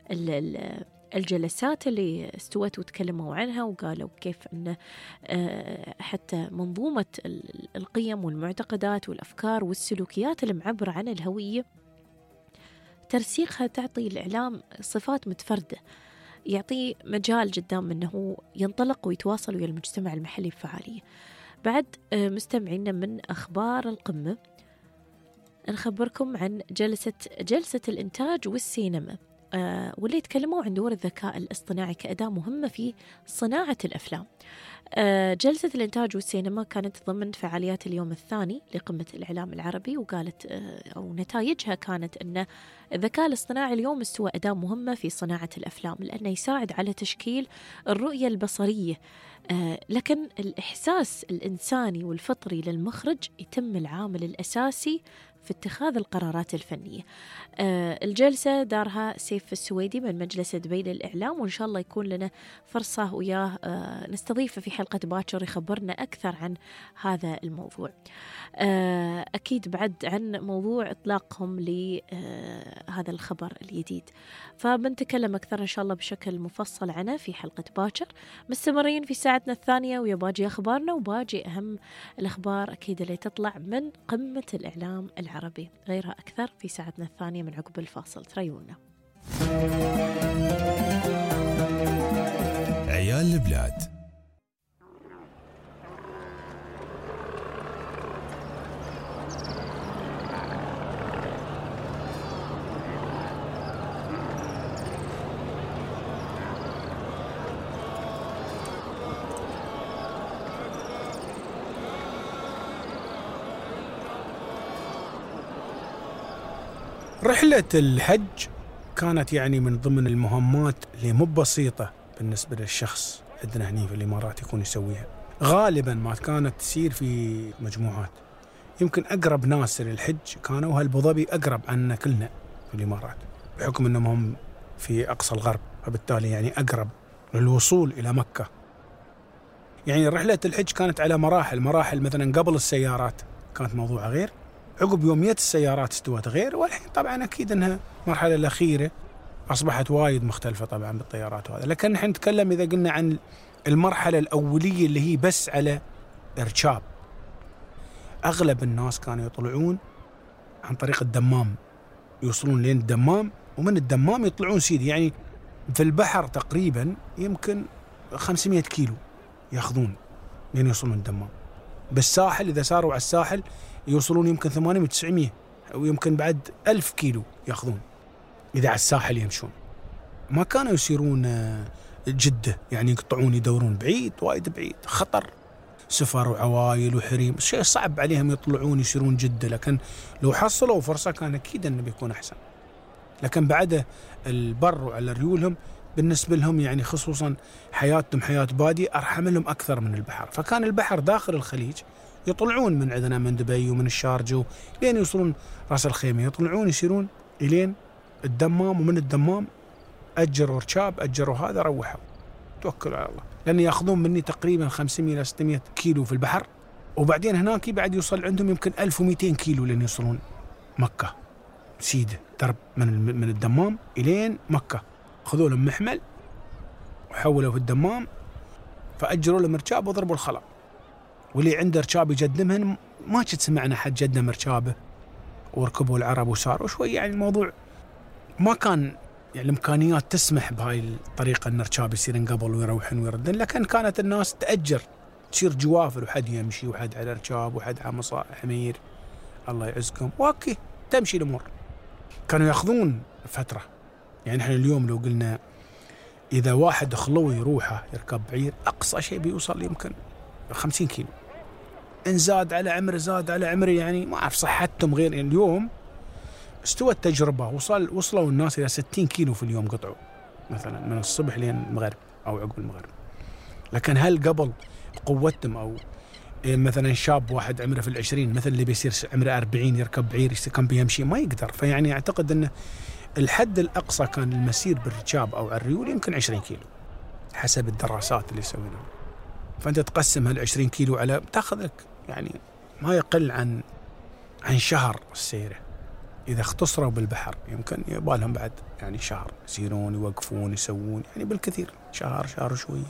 الجلسات اللي استوت وتكلموا عنها، وقالوا كيف أن حتى منظومة القيم والمعتقدات والأفكار والسلوكيات المعبرة عن الهوية ترسيخها تعطي الإعلام صفات متفردة، يعطي مجال قدام أنه ينطلق ويتواصل ويا المجتمع المحلي بفعالية. بعد مستمعين من أخبار القمة نخبركم عن جلسة جلسة الإنتاج والسينما، آه واللي يتكلموا عن دور الذكاء الاصطناعي كأداة مهمة في صناعة الأفلام. آه جلسة الإنتاج والسينما كانت ضمن فعاليات اليوم الثاني لقمة الإعلام العربي، وقالت آه أو نتائجها كانت أن الذكاء الاصطناعي اليوم استوى أداة مهمة في صناعة الأفلام، لأنه يساعد على تشكيل الرؤية البصرية، آه لكن الإحساس الإنساني والفطري للمخرج يتم العامل الأساسي في اتخاذ القرارات الفنية. آه الجلسة دارها سيف السويدي من مجلس دبي للإعلام، وإن شاء الله يكون لنا فرصة وياه آه نستضيفه في حلقة باكر يخبرنا أكثر عن هذا الموضوع. آه أكيد بعد عن موضوع إطلاقهم لهذا آه الخبر الجديد، فبنتكلم أكثر إن شاء الله بشكل مفصل عنه في حلقة باكر. مستمرين في ساعتنا الثانية ويا باجي أخبارنا وباجي أهم الأخبار أكيد اللي تطلع من قمة الإعلام العربي، غيرها أكثر في ساعتنا الثانية من عقب الفاصل. تريونا عيال البلاد. رحلة الحج كانت يعني من ضمن المهمات اللي مو بسيطة بالنسبة للشخص عندنا هنا في الإمارات يكون يسويها. غالبا ما كانت تسير في مجموعات، يمكن أقرب ناس للحج كانوا هالأبو ظبي أقرب عنا كلنا في الإمارات بحكم أنهم هم في أقصى الغرب، فبالتالي يعني أقرب للوصول إلى مكة. يعني رحلة الحج كانت على مراحل مراحل مثلا قبل السيارات كانت موضوع غير، عقب يومية السيارات استوت غير، والحين طبعا أكيد أنها المرحلة الأخيرة أصبحت وايد مختلفة طبعا بالطيارات وهذا. لكن نحن نتكلم إذا قلنا عن المرحلة الأولية اللي هي بس على إركاب، أغلب الناس كانوا يطلعون عن طريق الدمام، يوصلون لين الدمام، ومن الدمام يطلعون سيدي يعني في البحر تقريبا يمكن خمسمائة كيلو ياخذون لين يوصلون الدمام. بالساحل إذا ساروا على الساحل يوصلون يمكن ثمانمائة وتسعمائة ويمكن بعد ألف كيلو ياخذون إذا على الساحل يمشون. ما كانوا يسيرون جدة يعني يقطعون يدورون بعيد، وايد بعيد خطر. سفر وعوائل وحريم، شيء صعب عليهم يطلعون يصيرون جدة، لكن لو حصلوا فرصة كان أكيد أنه بيكون أحسن. لكن بعد البر وعلى ريولهم بالنسبة لهم يعني خصوصا حياتهم حياة بادية أرحم لهم أكثر من البحر. فكان البحر داخل الخليج يطلعون من عندنا من دبي ومن الشارجة لين يوصلون راس الخيمة، يطلعون يسيرون إلين الدمام، ومن الدمام أجروا ركاب أجروا هذا روحوا توكلوا على الله، لأن يأخذون مني تقريبا خمسمية إلى ستمية كيلو في البحر، وبعدين هناك بعد يوصل عندهم يمكن ألف ومئتين كيلو لين يوصلون مكة سيدة درب من من الدمام إلين مكة. خذوا لهم محمل وحولوا في الدمام فأجروا لهم ركاب وضربوا الخلا، واللي عنده ركاب يجدمهن ما كنت سمعنا حد جدم ركابه وركبوا العرب وصاروا شوي، يعني الموضوع ما كان يعني الإمكانيات تسمح بهاي الطريقة أن ركاب يصيرن قبل ويروحن ويردن، لكن كانت الناس تأجر تصير جوافر وحد يمشي وحد على ركاب وحد على مصا حمير الله يعزكم، واكي تمشي الأمور. كانوا يأخذون فترة، يعني احنا اليوم لو قلنا إذا واحد خلوي يروحه يركب بعير أقصى شيء بيوصل يمكن خمسين كيلو، إن زاد على عمر زاد على عمري، يعني ما أعرف صحتهم غير. يعني اليوم استوى التجربة وصل وصلوا الناس إلى ستين كيلو في اليوم قطعوا مثلا من الصبح لين المغرب أو عقب المغرب. لكن هل قبل قوتهم أو مثلا شاب واحد عمره في العشرين مثل اللي بيصير عمره أربعين يركب بعير كان بيمشي ما يقدر. فيعني أعتقد أن الحد الأقصى كان المسير بالركاب أو على الريول يمكن عشرين كيلو حسب الدراسات اللي سويناها. فأنت تقسم هالعشرين كيلو على تأخذ لك يعني ما يقل عن عن شهر السيرة. إذا اختصروا بالبحر يمكن يبالهم بعد يعني شهر يسيرون يوقفون يسوون، يعني بالكثير شهر شهر شوية.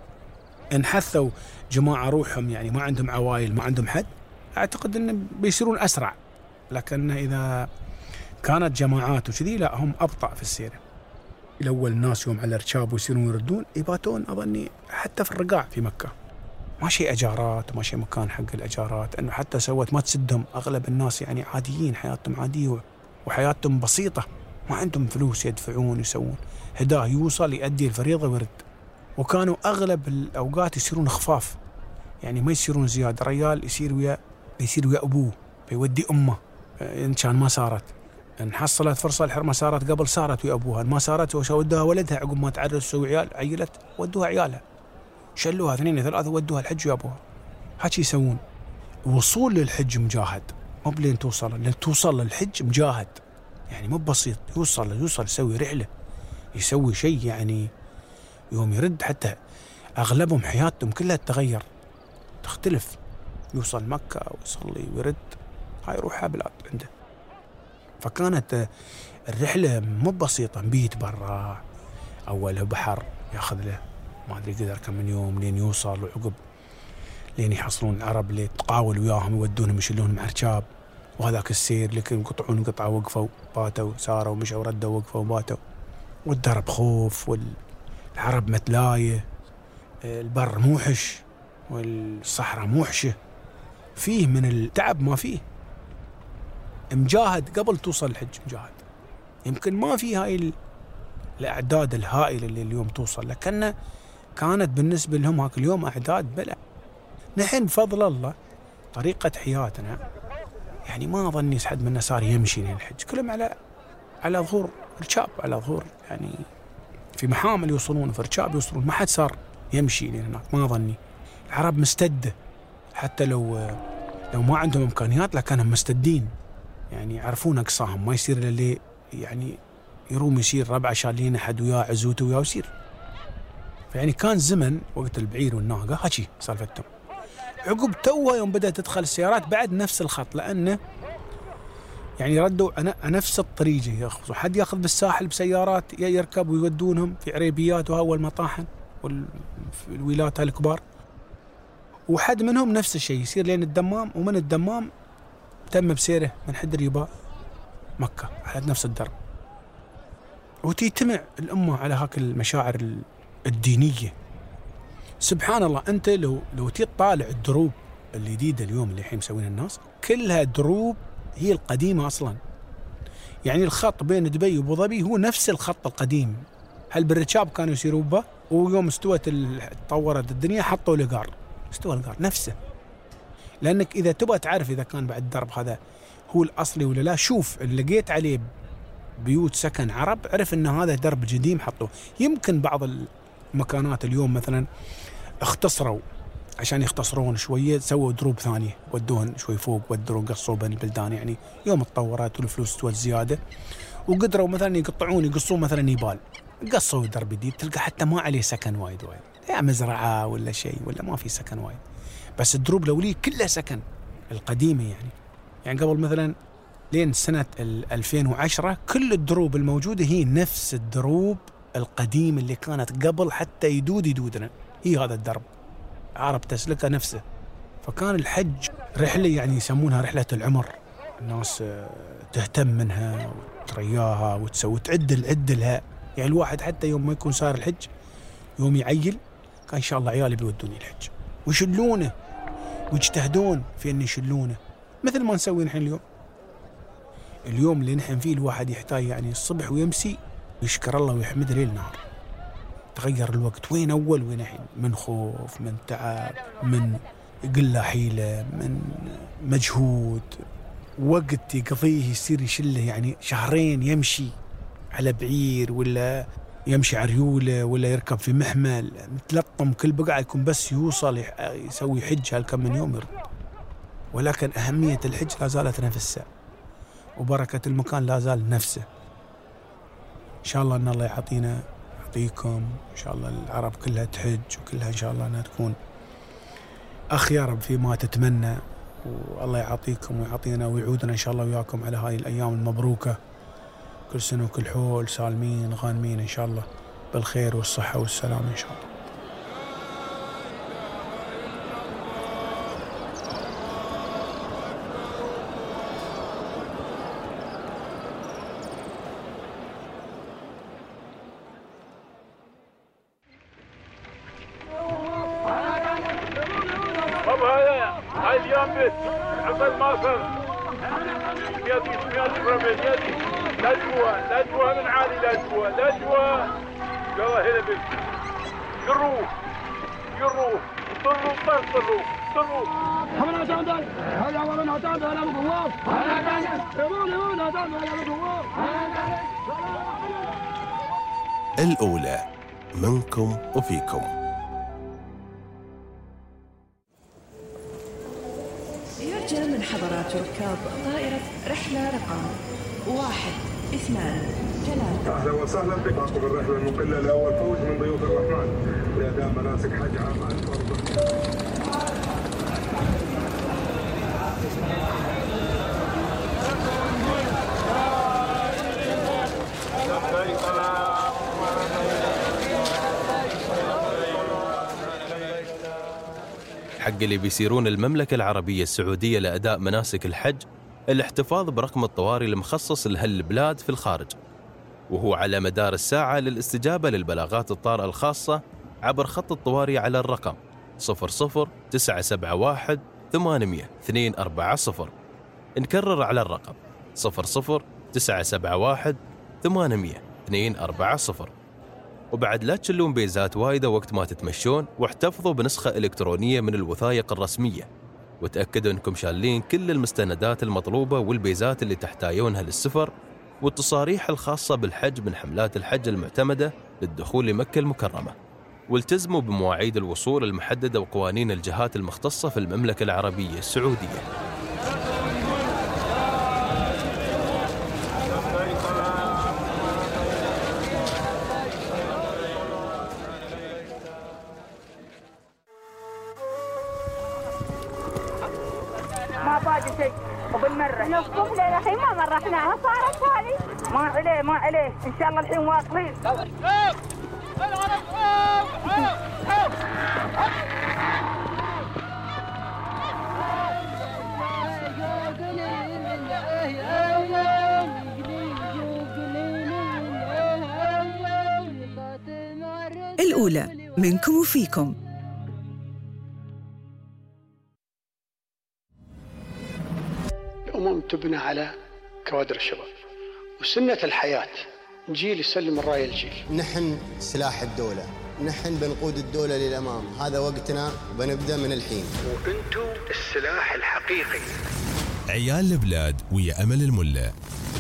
إن حثوا جماعة روحهم يعني ما عندهم عوائل ما عندهم حد، أعتقد أن بيصيرون أسرع. لكن إذا كانت جماعات وكذي لا هم أبطأ في السيرة. الأول الناس يوم على ركاب ويصيرون يردون يباتون أظني حتى في الرقاع في مكة، ماشي أجارات ماشي مكان حق الأجارات، أنه حتى سوت ما تسدهم. أغلب الناس يعني عاديين حياتهم عادية وحياتهم بسيطة، ما عندهم فلوس يدفعون يسوون هداه يوصل يؤدي الفريضة ويرد. وكانوا أغلب الأوقات يصيرون خفاف، يعني ما يصيرون زيادة. ريال يصير ويا يصير ويا أبوه بيودي أمه إن كان ما صارت، إن حصلت فرصة الحر ما صارت قبل صارت ويا أبوها، ما صارت وش ودوها ولدها عقب ما تعرس وسوي عيال عيلت ودوها عيالها شلوها اثنين ثلاثة ودوها الحج ويا أبوها. هاتي يسوون. وصول للحج مجاهد، مو بلين توصل لين توصل للحج مجاهد، يعني مو بسيط. يوصل يوصل يسوي رحلة يسوي شيء، يعني يوم يرد حتى أغلبهم حياتهم كلها تغير تختلف. يوصل مكة ويصلي ويرد هاي روحها بلاد عنده. فكانت الرحلة مو بسيطة، مبيت برا أول بحر ياخذ له ما أدري قدر كم من يوم لين يوصل، وعقب لين يحصلون العرب اللي تقاول وياهم يودونهم يشيلونهم مع ركاب، وهذاك السير لكن يقطعون قطعة وقفوا باتوا ساروا مشوا ردوا وقفوا باتوا، والدرب خوف والعرب متلاية، البر موحش والصحراء موحشة، فيه من التعب ما فيه. مجاهد قبل توصل الحج مجاهد، يمكن ما في هاي الأعداد الهائلة اللي اليوم توصل، لكن كانت بالنسبة لهم هاك اليوم أعداد بلع. نحن بفضل الله طريقة حياتنا يعني ما أظن يسحد منا صار يمشي للحج، كلهم على على ظهور ركاب، على ظهور يعني في محامل يوصلون في ركاب يوصلون، ما حد صار يمشي لهناك. ما أظني العرب مستدة، حتى لو لو ما عندهم إمكانيات لكنهم مستدين، يعني يعرفون أقصاهم، ما يصير اللي يعني يروم يصير ربع شالين أحد وياه عزوته وياه يصير. فيعني كان زمن وقت البعير والناقة هاتشي سالفتهم. عقب توها يوم بدأت تدخل السيارات بعد نفس الخط، لأنه يعني ردوا نفس الطريقة ياخذوا، حد ياخذ بالساحل بسيارات يركب ويودونهم في عريبيات وهو المطاحن والولايات الكبار، وحد منهم نفس الشيء يصير لين الدمام، ومن الدمام تم بسيره من حدريبة مكة على نفس الدرب. وتجتمع الأمة على هاك المشاعر الدينية. سبحان الله، أنت لو لو تطالع الدروب الجديدة اليوم اللي الحين مسوينها الناس كلها دروب هي القديمة أصلا. يعني الخط بين دبي وأبو ظبي هو نفس الخط القديم. هل بالركاب كانوا يسيروا به، ويوم استوت تطورت الدنيا حطوا لقار مستوى القار نفسه. لأنك إذا تبغى تعرف إذا كان بعد الدرب هذا هو الأصلي ولا لا، شوف اللي لقيت عليه بيوت سكن عرب، عرف إن هذا درب قديم حطوه. يمكن بعض المكانات اليوم مثلا اختصروا عشان يختصرون شوية، سووا دروب ثانية ودوهن شوي فوق، ودروا قصوا بين البلدان، يعني يوم تطورت والفلوس تود زيادة وقدروا مثلا يقطعون يقصون مثلا نيبال، قصوا درب جديد تلقى حتى ما عليه سكن وايد وايد، يا مزرعة ولا شيء ولا ما في سكن وايد. بس الدروب الأولية كلها سكن القديمة، يعني يعني قبل مثلا لين سنة ألفين وعشرة كل الدروب الموجودة هي نفس الدروب القديم اللي كانت قبل حتى يدود يدودنا، هي هذا الدرب عرب تسلكه نفسه. فكان الحج رحلة يعني يسمونها رحلة العمر، الناس تهتم منها وترياها وتسوي تعد العد لها. يعني الواحد حتى يوم ما يكون صار الحج يوم يعيل كان إن شاء الله عيالي بيودوني الحج ويشلونه ويجتهدون في أن يشلونه، مثل ما نسوي نحن اليوم. اليوم اللي نحن فيه الواحد يحتاج يعني الصبح ويمسي يشكر الله ويحمد ليل نهار. تغير الوقت، وين أول وين الحين، من خوف، من تعب، من قلة حيلة، من مجهود، وقت يقضيه يصير يشله يعني شهرين يمشي على بعير ولا يمشي عريولة ولا يركب في محمل متلطم كل بقعة يكون بس يوصل يسوي حج هالكم من يوم يرد. ولكن أهمية الحج لا زالت نفسها وبركة المكان لا زال نفسه. إن شاء الله أن الله يعطينا يعطيكم إن شاء الله العرب كلها تحج وكلها إن شاء الله أنها تكون أخيار فيما تتمنى، والله يعطيكم ويعطينا ويعودنا إن شاء الله وياكم على هاي الأيام المبروكة، كل سنة وكل حول سالمين غانمين إن شاء الله بالخير والصحة والسلام إن شاء الله. هاي اليوم بس عقل ما صار يدي يدي رمل يدي لا جوا لا جوا من عالي لا جوا لا جوا يلا هنا بس قروا قروا طلوا طلوا طلوا حمنا جاندل هيا ورنا جاندل على القوام هيا جاندل يمون يمون جاندل على القوام. الأولى منكم وفيكم. يرجى من حضرات ركاب طائرة رحلة رقم واحد اثنان ثلاثة. أهلا وسهلا بك راكب الرحلة المقلة لأول فوج من ضيوف الرحمن لأداء مناسك حج عام ألف وأربعمائة. حق اللي بيسيرون المملكة العربية السعودية لأداء مناسك الحج الاحتفاظ برقم الطوارئ المخصص لهالبلاد في الخارج، وهو على مدار الساعة للاستجابة للبلاغات الطارئة الخاصة عبر خط الطوارئ على الرقم صفر صفر تسعة سبعة واحد ثمانمية اثنين أربعة صفر. نكرر على الرقم صفر صفر تسعة سبعة واحد ثمانمية اثنين أربعة صفر. وبعد لا تشلون بيزات وايدة وقت ما تتمشون، واحتفظوا بنسخة إلكترونية من الوثائق الرسمية، وتأكدوا أنكم شالين كل المستندات المطلوبة والبيزات اللي تحتاجونها للسفر والتصاريح الخاصة بالحج من حملات الحج المعتمدة للدخول لمكة المكرمة. والتزموا بمواعيد الوصول المحددة وقوانين الجهات المختصة في المملكة العربية السعودية. ما باقي شيء وبالمرة نصف ليلة الحين ما مرحناها صارت هذه ما عليه ما عليه إن شاء الله الحين واصلين. الأولى منكم وفيكم. الأمم تبنى على كوادر الشباب، وسنة الحياة جيل يسلم الراية الجيل. نحن سلاح الدولة، نحن بنقود الدولة للأمام، هذا وقتنا وبنبدأ من الحين. وأنتم السلاح الحقيقي. عيال البلاد ويا أمل الملا.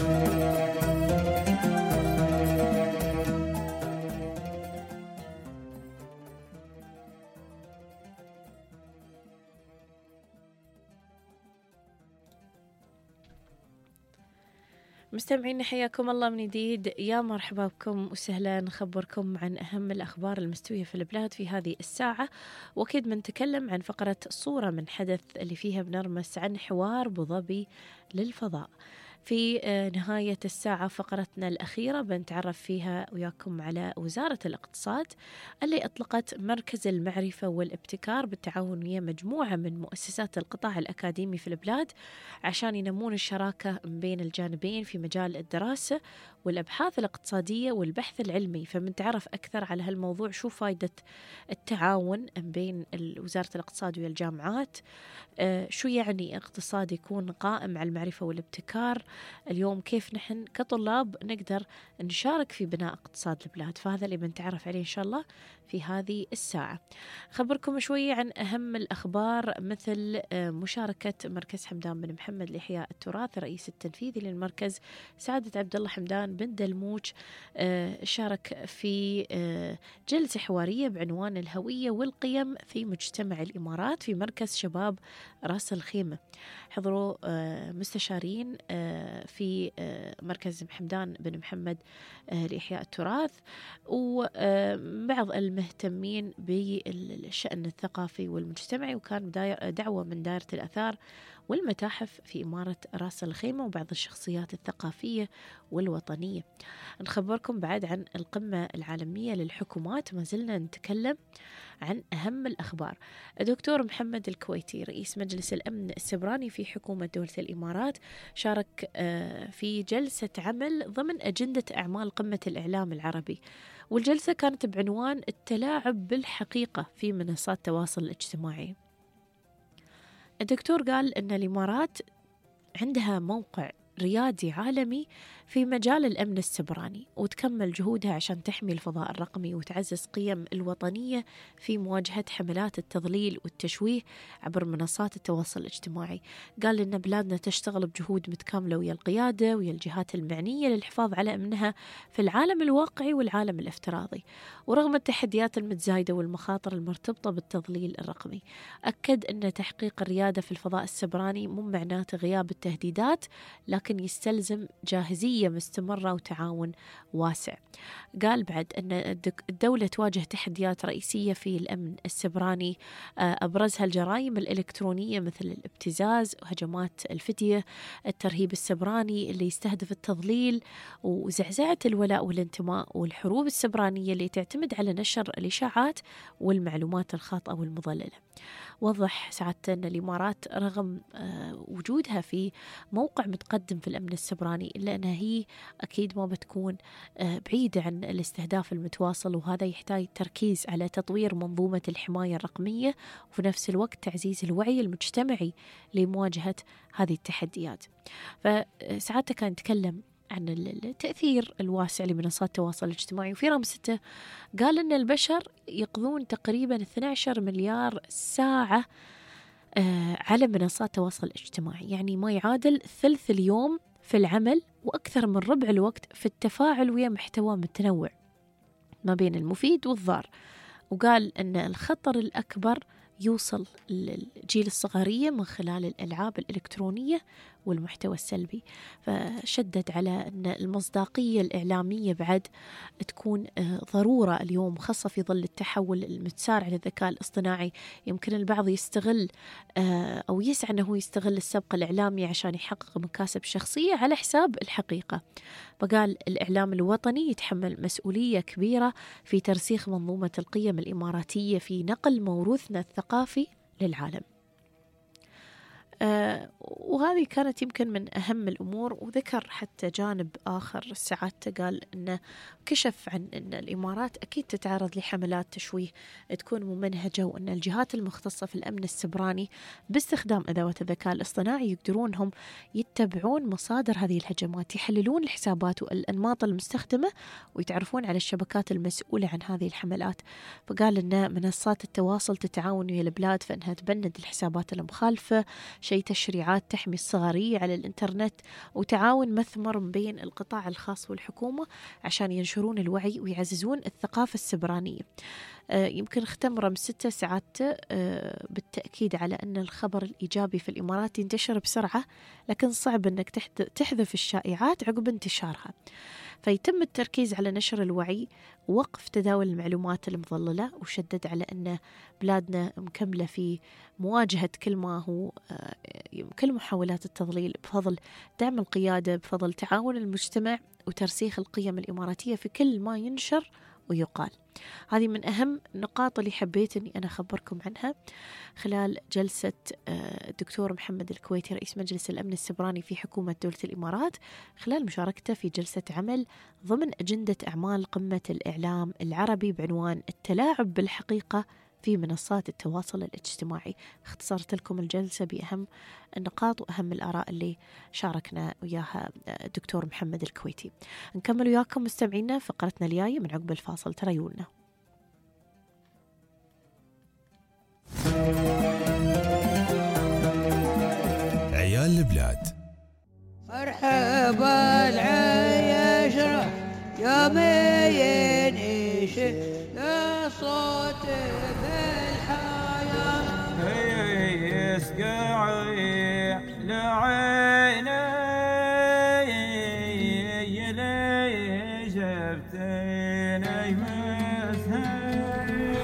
مستمعين حياكم الله من جديد، يا مرحبا بكم وسهلا. نخبركم عن أهم الأخبار المستوية في البلاد في هذه الساعة، وأكيد بنتكلم عن فقرة صورة من حدث اللي فيها بنرمس عن حوار أبو ظبي للفضاء. في نهاية الساعة فقرتنا الأخيرة بنتعرف فيها وياكم على وزارة الاقتصاد اللي أطلقت مركز المعرفة والابتكار بالتعاون ويا مجموعة من مؤسسات القطاع الأكاديمي في البلاد عشان ينمون الشراكة بين الجانبين في مجال الدراسة والأبحاث الاقتصادية والبحث العلمي. فبنتعرف أكثر على هالموضوع، شو فايدة التعاون بين وزارة الاقتصاد والجامعات، آه شو يعني اقتصاد يكون قائم على المعرفة والابتكار اليوم، كيف نحن كطلاب نقدر نشارك في بناء اقتصاد البلاد. فهذا اللي بنتعرف عليه إن شاء الله في هذه الساعة. خبركم شوية عن أهم الأخبار، مثل مشاركة مركز حمدان بن محمد لإحياء التراث. الرئيس التنفيذي للمركز سعادة عبد الله حمدان بن دلموج شارك في جلسة حوارية بعنوان الهوية والقيم في مجتمع الإمارات في مركز شباب راس الخيمة. حضروا مستشارين في مركز حمدان بن محمد لإحياء التراث وبعض المهتمين بالشأن الثقافي والمجتمعي، وكان دعوة من دائرة الآثار والمتاحف في إمارة راس الخيمة وبعض الشخصيات الثقافية والوطنية. نخبركم بعد عن القمة العالمية للحكومات، ما زلنا نتكلم عن أهم الأخبار. الدكتور محمد الكويتي رئيس مجلس الأمن السبراني في حكومة دولة الإمارات شارك في جلسة عمل ضمن أجندة أعمال قمة الإعلام العربي، والجلسة كانت بعنوان التلاعب بالحقيقة في منصات التواصل الاجتماعي. الدكتور قال أن الإمارات عندها موقع ريادي عالمي في مجال الأمن السبراني، وتكمل جهودها عشان تحمي الفضاء الرقمي وتعزز قيم الوطنية في مواجهة حملات التضليل والتشويه عبر منصات التواصل الاجتماعي. قال إن بلادنا تشتغل بجهود متكاملة ويا القيادة ويا الجهات المعنية للحفاظ على أمنها في العالم الواقعي والعالم الافتراضي، ورغم التحديات المتزايدة والمخاطر المرتبطة بالتضليل الرقمي. أكد أن تحقيق الريادة في الفضاء السبراني مو معناته غياب التهديدات، لكن يستلزم جاهزية مستمرة وتعاون واسع. قال بعد أن الدولة تواجه تحديات رئيسية في الأمن السبراني، أبرزها الجرائم الإلكترونية مثل الابتزاز وهجمات الفدية، الترهيب السبراني اللي يستهدف التضليل وزعزعة الولاء والانتماء، والحروب السبرانية اللي تعتمد على نشر الإشاعات والمعلومات الخاطئة والمضللة. وضح سعادته أن الإمارات رغم وجودها في موقع متقدم في الأمن السبراني إلا أنها هي أكيد ما بتكون بعيدة عن الاستهداف المتواصل، وهذا يحتاج تركيز على تطوير منظومة الحماية الرقمية وفي نفس الوقت تعزيز الوعي المجتمعي لمواجهة هذه التحديات. فسعادته كان يتكلم عن التأثير الواسع لمنصات التواصل الاجتماعي، وفي رمسته قال أن البشر يقضون تقريبا اثني عشر مليار ساعة على منصات التواصل الاجتماعي، يعني ما يعادل ثلث اليوم في العمل وأكثر من ربع الوقت في التفاعل ويا محتوى متنوع ما بين المفيد والضار. وقال أن الخطر الأكبر يوصل للجيل الصغارية من خلال الألعاب الإلكترونية والمحتوى السلبي. فشدد على أن المصداقية الإعلامية بعد تكون ضرورة اليوم، خاصة في ظل التحول المتسارع للذكاء الاصطناعي. يمكن البعض يستغل أو يسعى أنه يستغل السبق الإعلامي عشان يحقق مكاسب شخصية على حساب الحقيقة. فقال الإعلام الوطني يتحمل مسؤولية كبيرة في ترسيخ منظومة القيم الإماراتية في نقل موروثنا الثقافي للعالم. أه وهذه كانت يمكن من أهم الأمور. وذكر حتى جانب آخر سعادته، قال أنه كشف عن أن الإمارات أكيد تتعرض لحملات تشويه تكون ممنهجة، وأن الجهات المختصة في الأمن السبراني باستخدام أدوات الذكاء الاصطناعي يقدرون هم يتبعون مصادر هذه الهجمات، يحللون الحسابات والأنماط المستخدمة، ويتعرفون على الشبكات المسؤولة عن هذه الحملات. فقال أن منصات التواصل تتعاون ويا البلاد فإنها تبند الحسابات المخالفة، شيء تشريعات تحمي الصغارية على الإنترنت، وتعاون مثمر بين القطاع الخاص والحكومة عشان ينشرون الوعي ويعززون الثقافة السبرانية. آه يمكن ختم رقم ستة سعادته آه بالتأكيد على أن الخبر الإيجابي في الإمارات ينتشر بسرعة، لكن صعب أنك تحذف الشائعات عقب انتشارها، فيتم التركيز على نشر الوعي ووقف تداول المعلومات المضللة. وشدد على أن بلادنا مكملة في مواجهة كل ما هو كل محاولات التضليل بفضل دعم القيادة، بفضل تعاون المجتمع وترسيخ القيم الإماراتية في كل ما ينشر ويقال. هذه من أهم النقاط اللي حبيت أني أنا أخبركم عنها خلال جلسة الدكتور محمد الكويتي رئيس مجلس الأمن السبراني في حكومة دولة الإمارات، خلال مشاركته في جلسة عمل ضمن أجندة أعمال قمة الإعلام العربي بعنوان التلاعب بالحقيقة في منصات التواصل الاجتماعي. اختصرت لكم الجلسة بأهم النقاط وأهم الآراء اللي شاركنا وياها الدكتور محمد الكويتي. نكمل وياكم مستمعينا فقرتنا الجاية من عقب الفاصل، تريونا. عيال البلاد مرحبا العيشرة يا مين إيش يا صوت بالحياة يسقعي لعيني يلي جبتيني مسهل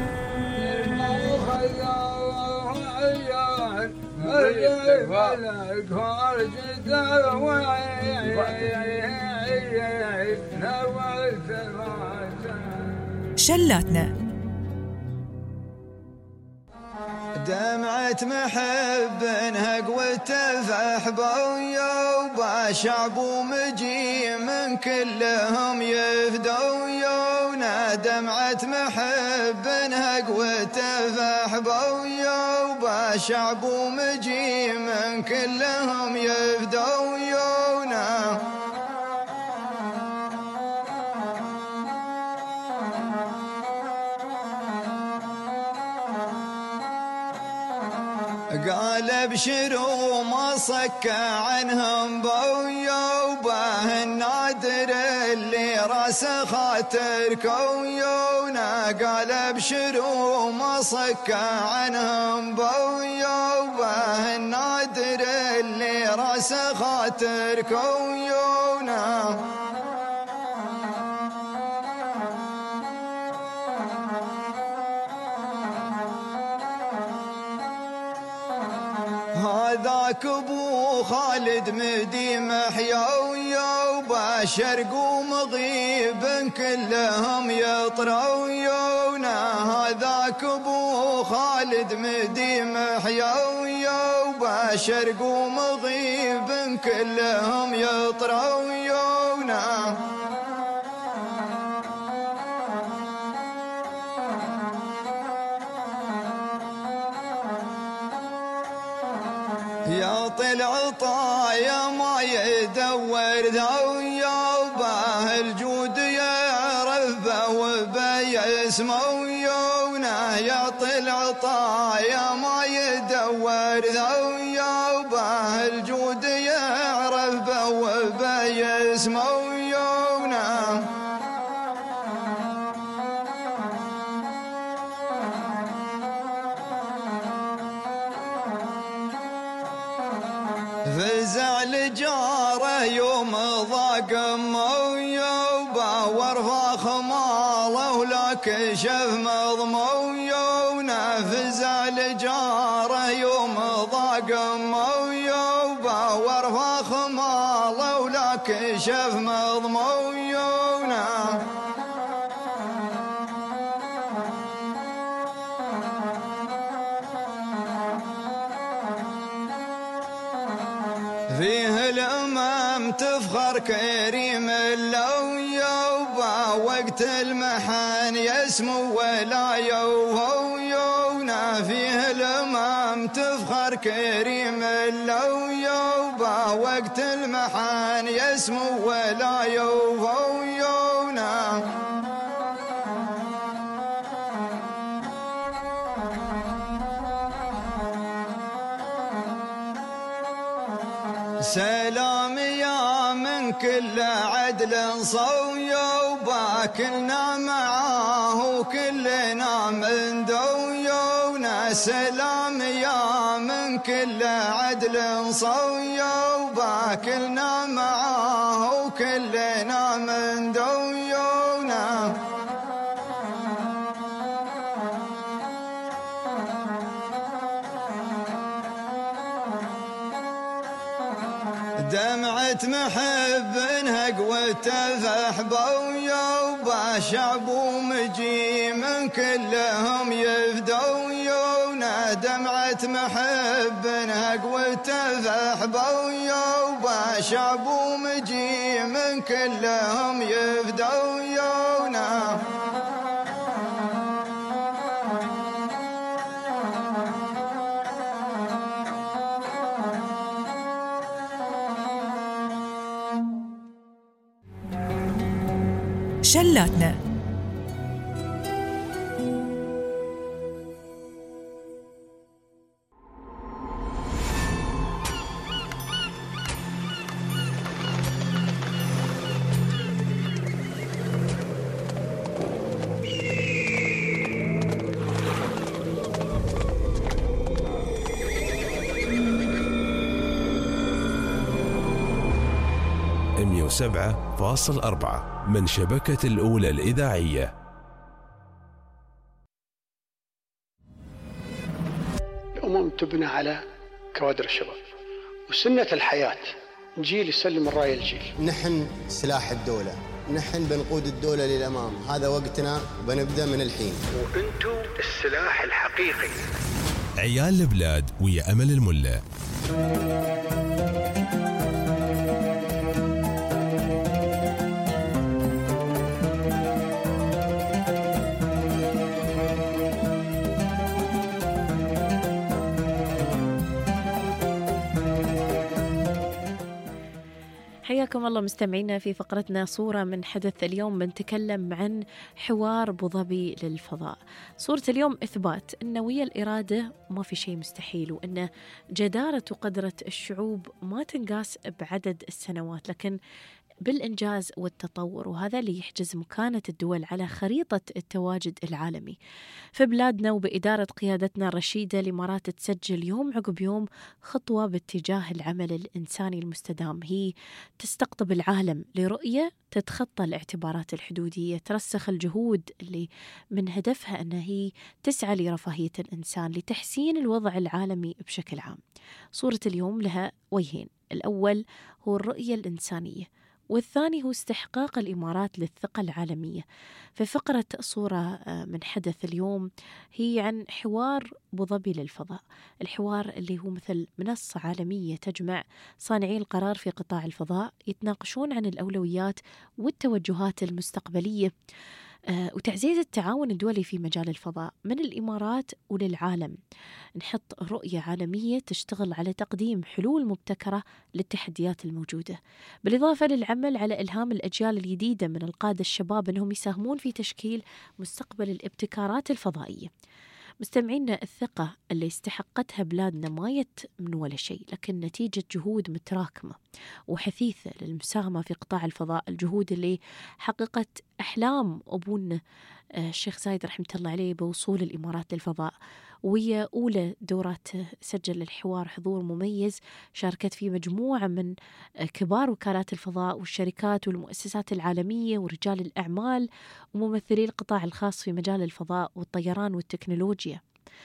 المخيار ملك خارج دوعي نويت شلاتنا دمعة محب انهق وتفح بويا وبشعب ومجي من كلهم يفدويونا. دمعة محب انهق وتفح بويا وبشعب ومجي من كلهم يفدويونا. قال ابشروا ما صك عنهم بويا وباه النادر اللي راسه خاطر كويونا. قال ابشروا ما صك عنهم بويا وباه النادر اللي راسه خاطر كويونا. هذاك ابو خالد مدي محيا ويا وبشرق ومغيب كلهم يطرويونا. هذاك ابو خالد مدي محيا ويا وبشرق ومغيب كلهم يطرويونا. يا طلع طايا ما يدور ذويا وباه الجود يعرف بوبي اسمه يونا. يا طلع طايا ما يدور ذويا وباه الجود يعرف بوبي اسمه يونا. فزع لجاره يوم ضاق مويا وباور خماله ولك شف مضمويونا. فزع لجاره يوم ضاق مويا وباور خماله ولك شف مضمويونا. فيه الأمم تفخر كريم لو يوبا وقت المحن يسمو ولا يوهونا فيه الأمم تفخر كريم لو يوبا وقت المحن يسمو ولا يوهونا سلام يا من كل عدل صويوبا كلنا معاه كلنا من دويونا سلام يا من كل عدل صويوبا كلنا معاه كلنا من دويونا دمعة محب هقوة تفح بويوبا شعب ومجي من كلهم يفدويونا دمعة محب هقوة تفح بويوبا شعب ومجي من كلهم يفدويونا شلاتنا مئة وسبعة فاصل أربعة من شبكة الأولى الإذاعية. الأمم تبنى على كوادر الشباب، وسنة الحياة جيل يسلم الراية الجيل. نحن سلاح الدولة، نحن بنقود الدولة للأمام، هذا وقتنا وبنبدأ من الحين. وأنتم السلاح الحقيقي. عيال البلاد ويا أمل الملا. حياكم الله مستمعينا في فقرتنا صورة من حدث اليوم. بنتكلم عن حوار أبو ظبي للفضاء. صورة اليوم إثبات أن ويا الإرادة ما في شيء مستحيل، وأن جدارة وقدرة الشعوب ما تنقاس بعدد السنوات لكن بالإنجاز والتطور، وهذا اللي يحجز مكانة الدول على خريطة التواجد العالمي. في بلادنا وبإدارة قيادتنا الرشيدة الإمارات تسجل يوم عقب يوم خطوة باتجاه العمل الإنساني المستدام. هي تستقطب العالم لرؤية تتخطى الاعتبارات الحدودية، ترسخ الجهود اللي من هدفها أنها هي تسعى لرفاهية الإنسان، لتحسين الوضع العالمي بشكل عام. صورة اليوم لها وجهين، الأول هو الرؤية الإنسانية، والثاني هو استحقاق الإمارات للثقة العالمية. في فقرة صورة من حدث اليوم هي عن حوار أبو ظبي للفضاء، الحوار اللي هو مثل منصة عالمية تجمع صانعي القرار في قطاع الفضاء يتناقشون عن الأولويات والتوجهات المستقبلية وتعزيز التعاون الدولي في مجال الفضاء من الإمارات وللعالم. نحط رؤية عالمية تشتغل على تقديم حلول مبتكرة للتحديات الموجودة، بالإضافة للعمل على إلهام الأجيال الجديدة من القادة الشباب أنهم يساهمون في تشكيل مستقبل الابتكارات الفضائية. مستمعينا، الثقة اللي استحقتها بلادنا ما يت من ولا شيء، لكن نتيجة جهود متراكمة وحثيثة للمساهمة في قطاع الفضاء، الجهود اللي حققت أحلام أبونا الشيخ زايد رحمة الله عليه بوصول الإمارات للفضاء. وهي أولى دورات سجل الحوار حضور مميز شاركت فيه مجموعة من كبار وكالات الفضاء والشركات والمؤسسات العالمية ورجال الأعمال وممثلي القطاع الخاص في مجال الفضاء والطيران والتكنولوجيا.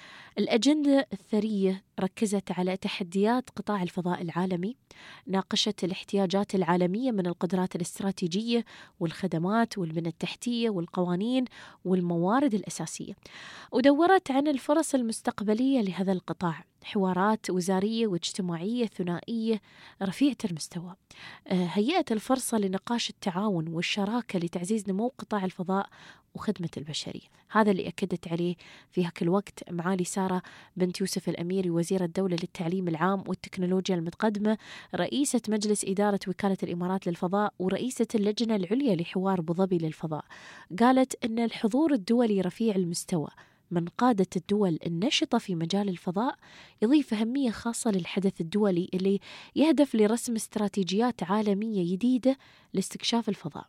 الأجندة الثرية ركزت على تحديات قطاع الفضاء العالمي، ناقشت الاحتياجات العالمية من القدرات الاستراتيجية والخدمات والبنى التحتية والقوانين والموارد الأساسية، ودورت عن الفرص المستقبلية لهذا القطاع، حوارات وزارية واجتماعية ثنائية رفيعة المستوى، هيئت الفرصة لنقاش التعاون والشراكة لتعزيز نمو قطاع الفضاء وخدمة البشرية. هذا اللي أكدت عليه في هاك الوقت معالي سارة بنت يوسف الأميري وزيرة الدولة للتعليم العام والتكنولوجيا المتقدمة، رئيسة مجلس إدارة وكالة الإمارات للفضاء ورئيسة اللجنة العليا لحوار أبو ظبي للفضاء. قالت أن الحضور الدولي رفيع المستوى من قادة الدول النشطة في مجال الفضاء يضيف أهمية خاصة للحدث الدولي اللي يهدف لرسم استراتيجيات عالمية جديدة لاستكشاف الفضاء.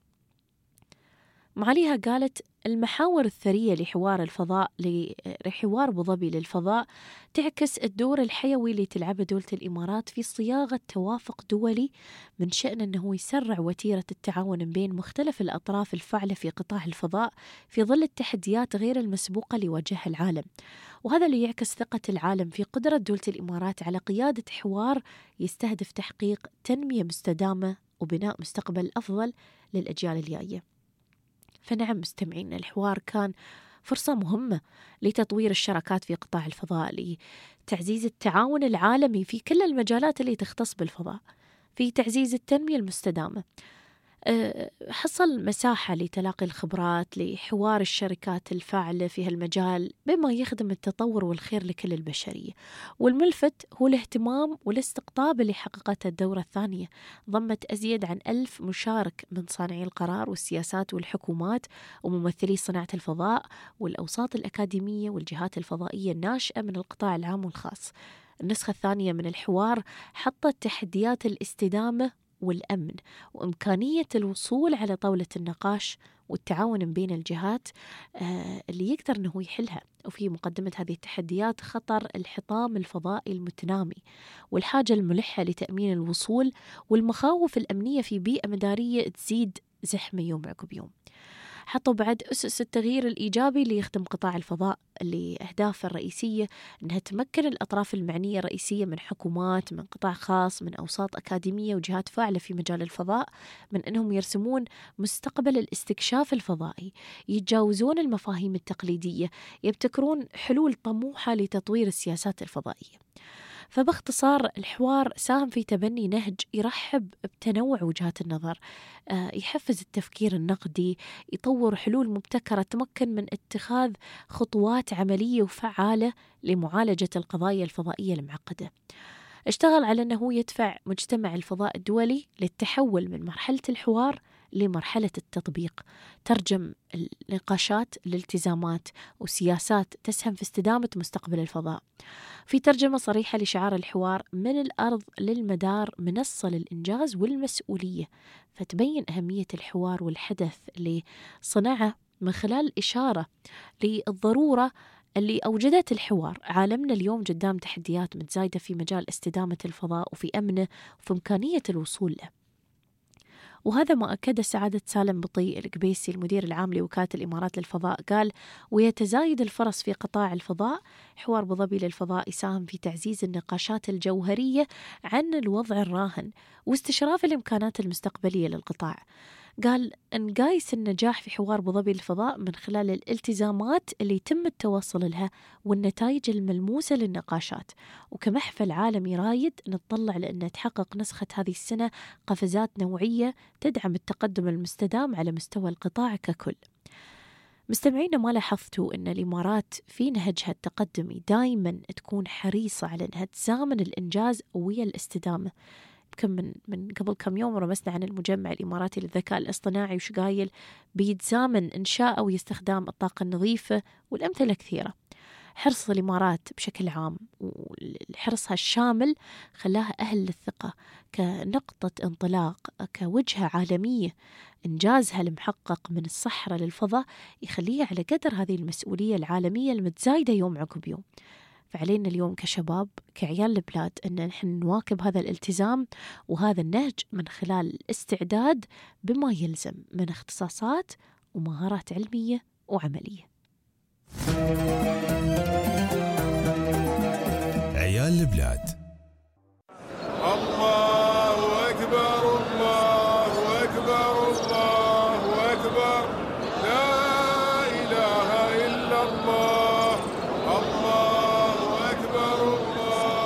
معاليها قالت المحاور الثرية لحوار الفضاء لحوار أبو ظبي للفضاء تعكس الدور الحيوي اللي تلعبه دولة الإمارات في صياغة توافق دولي من شأن أنه يسرع وتيرة التعاون بين مختلف الأطراف الفاعلة في قطاع الفضاء في ظل التحديات غير المسبوقة اللي يواجهها العالم. وهذا اللي يعكس ثقة العالم في قدرة دولة الإمارات على قيادة حوار يستهدف تحقيق تنمية مستدامة وبناء مستقبل أفضل للأجيال الجاية. فنعم مستمعين، الحوار كان فرصة مهمة لتطوير الشراكات في قطاع الفضاء، لتعزيز التعاون العالمي في كل المجالات اللي تختص بالفضاء، في تعزيز التنمية المستدامة. حصل مساحة لتلاقي الخبرات، لحوار الشركات الفاعلة في هالمجال بما يخدم التطور والخير لكل البشرية. والملفت هو الاهتمام والاستقطاب اللي حققته الدورة الثانية، ضمت أزيد عن ألف مشارك من صانعي القرار والسياسات والحكومات وممثلي صناعة الفضاء والأوساط الأكاديمية والجهات الفضائية الناشئة من القطاع العام والخاص. النسخة الثانية من الحوار حطت تحديات الاستدامة والأمن وإمكانية الوصول على طاولة النقاش والتعاون بين الجهات اللي يقدر أنه يحلها. وفي مقدمة هذه التحديات خطر الحطام الفضائي المتنامي والحاجة الملحة لتأمين الوصول والمخاوف الأمنية في بيئة مدارية تزيد زحمة يوم عقب يوم. حطوا بعد أسس التغيير الإيجابي اللي يخدم قطاع الفضاء اللي أهدافه الرئيسية أنها تمكن الأطراف المعنية الرئيسية من حكومات، من قطاع خاص، من أوساط أكاديمية وجهات فاعلة في مجال الفضاء، من أنهم يرسمون مستقبل الاستكشاف الفضائي، يتجاوزون المفاهيم التقليدية، يبتكرون حلول طموحة لتطوير السياسات الفضائية. فباختصار الحوار ساهم في تبني نهج يرحب بتنوع وجهات النظر، يحفز التفكير النقدي، يطور حلول مبتكرة تمكن من اتخاذ خطوات عملية وفعالة لمعالجة القضايا الفضائية المعقدة. اشتغل على أنه يدفع مجتمع الفضاء الدولي للتحول من مرحلة الحوار لمرحلة التطبيق، ترجم النقاشات لالتزامات وسياسات تسهم في استدامة مستقبل الفضاء. في ترجمة صريحة لشعار الحوار من الأرض للمدار، منصة للإنجاز والمسؤولية، فتبين أهمية الحوار والحدث اللي صنعه من خلال إشارة للضرورة اللي أوجدت الحوار. عالمنا اليوم قدام تحديات متزايدة في مجال استدامة الفضاء وفي أمنه وفي إمكانية الوصول له، وهذا ما أكد سعادة سالم بطي القبيسي المدير العام لوكالة الإمارات للفضاء. قال: ويتزايد الفرص في قطاع الفضاء، حوار أبو ظبي للفضاء يساهم في تعزيز النقاشات الجوهرية عن الوضع الراهن واستشراف الإمكانات المستقبلية للقطاع. قال أن قايس النجاح في حوار أبو ظبي للفضاء من خلال الالتزامات اللي يتم التوصل لها والنتائج الملموسة للنقاشات. وكمحفل عالمي رايد نتطلع لأن تحقق نسخة هذه السنة قفزات نوعية تدعم التقدم المستدام على مستوى القطاع ككل. مستمعينا، ما لاحظتوا أن الإمارات في نهجها التقدمي دائما تكون حريصة على أنها تزامن الإنجاز ويا الاستدامة؟ كم من من قبل كم يوم رمسنا عن المجمع الإماراتي للذكاء الاصطناعي وش قايل بيتزامن إنشاءه ويستخدام الطاقة النظيفة والأمثلة كثيرة. حرص الإمارات بشكل عام وحرصها الشامل خلاها أهل للثقة كنقطة انطلاق، كوجهة عالمية. إنجازها المحقق من الصحراء للفضاء يخليها على قدر هذه المسؤولية العالمية المتزايدة يوم عقب يوم. فعلينا اليوم كشباب كعيال البلاد أن نحن نواكب هذا الالتزام وهذا النهج من خلال الاستعداد بما يلزم من اختصاصات ومهارات علمية وعملية. عيال البلاد. الله أكبر، الله أكبر، الله أكبر، لا إله إلا الله، الله أكبر، الله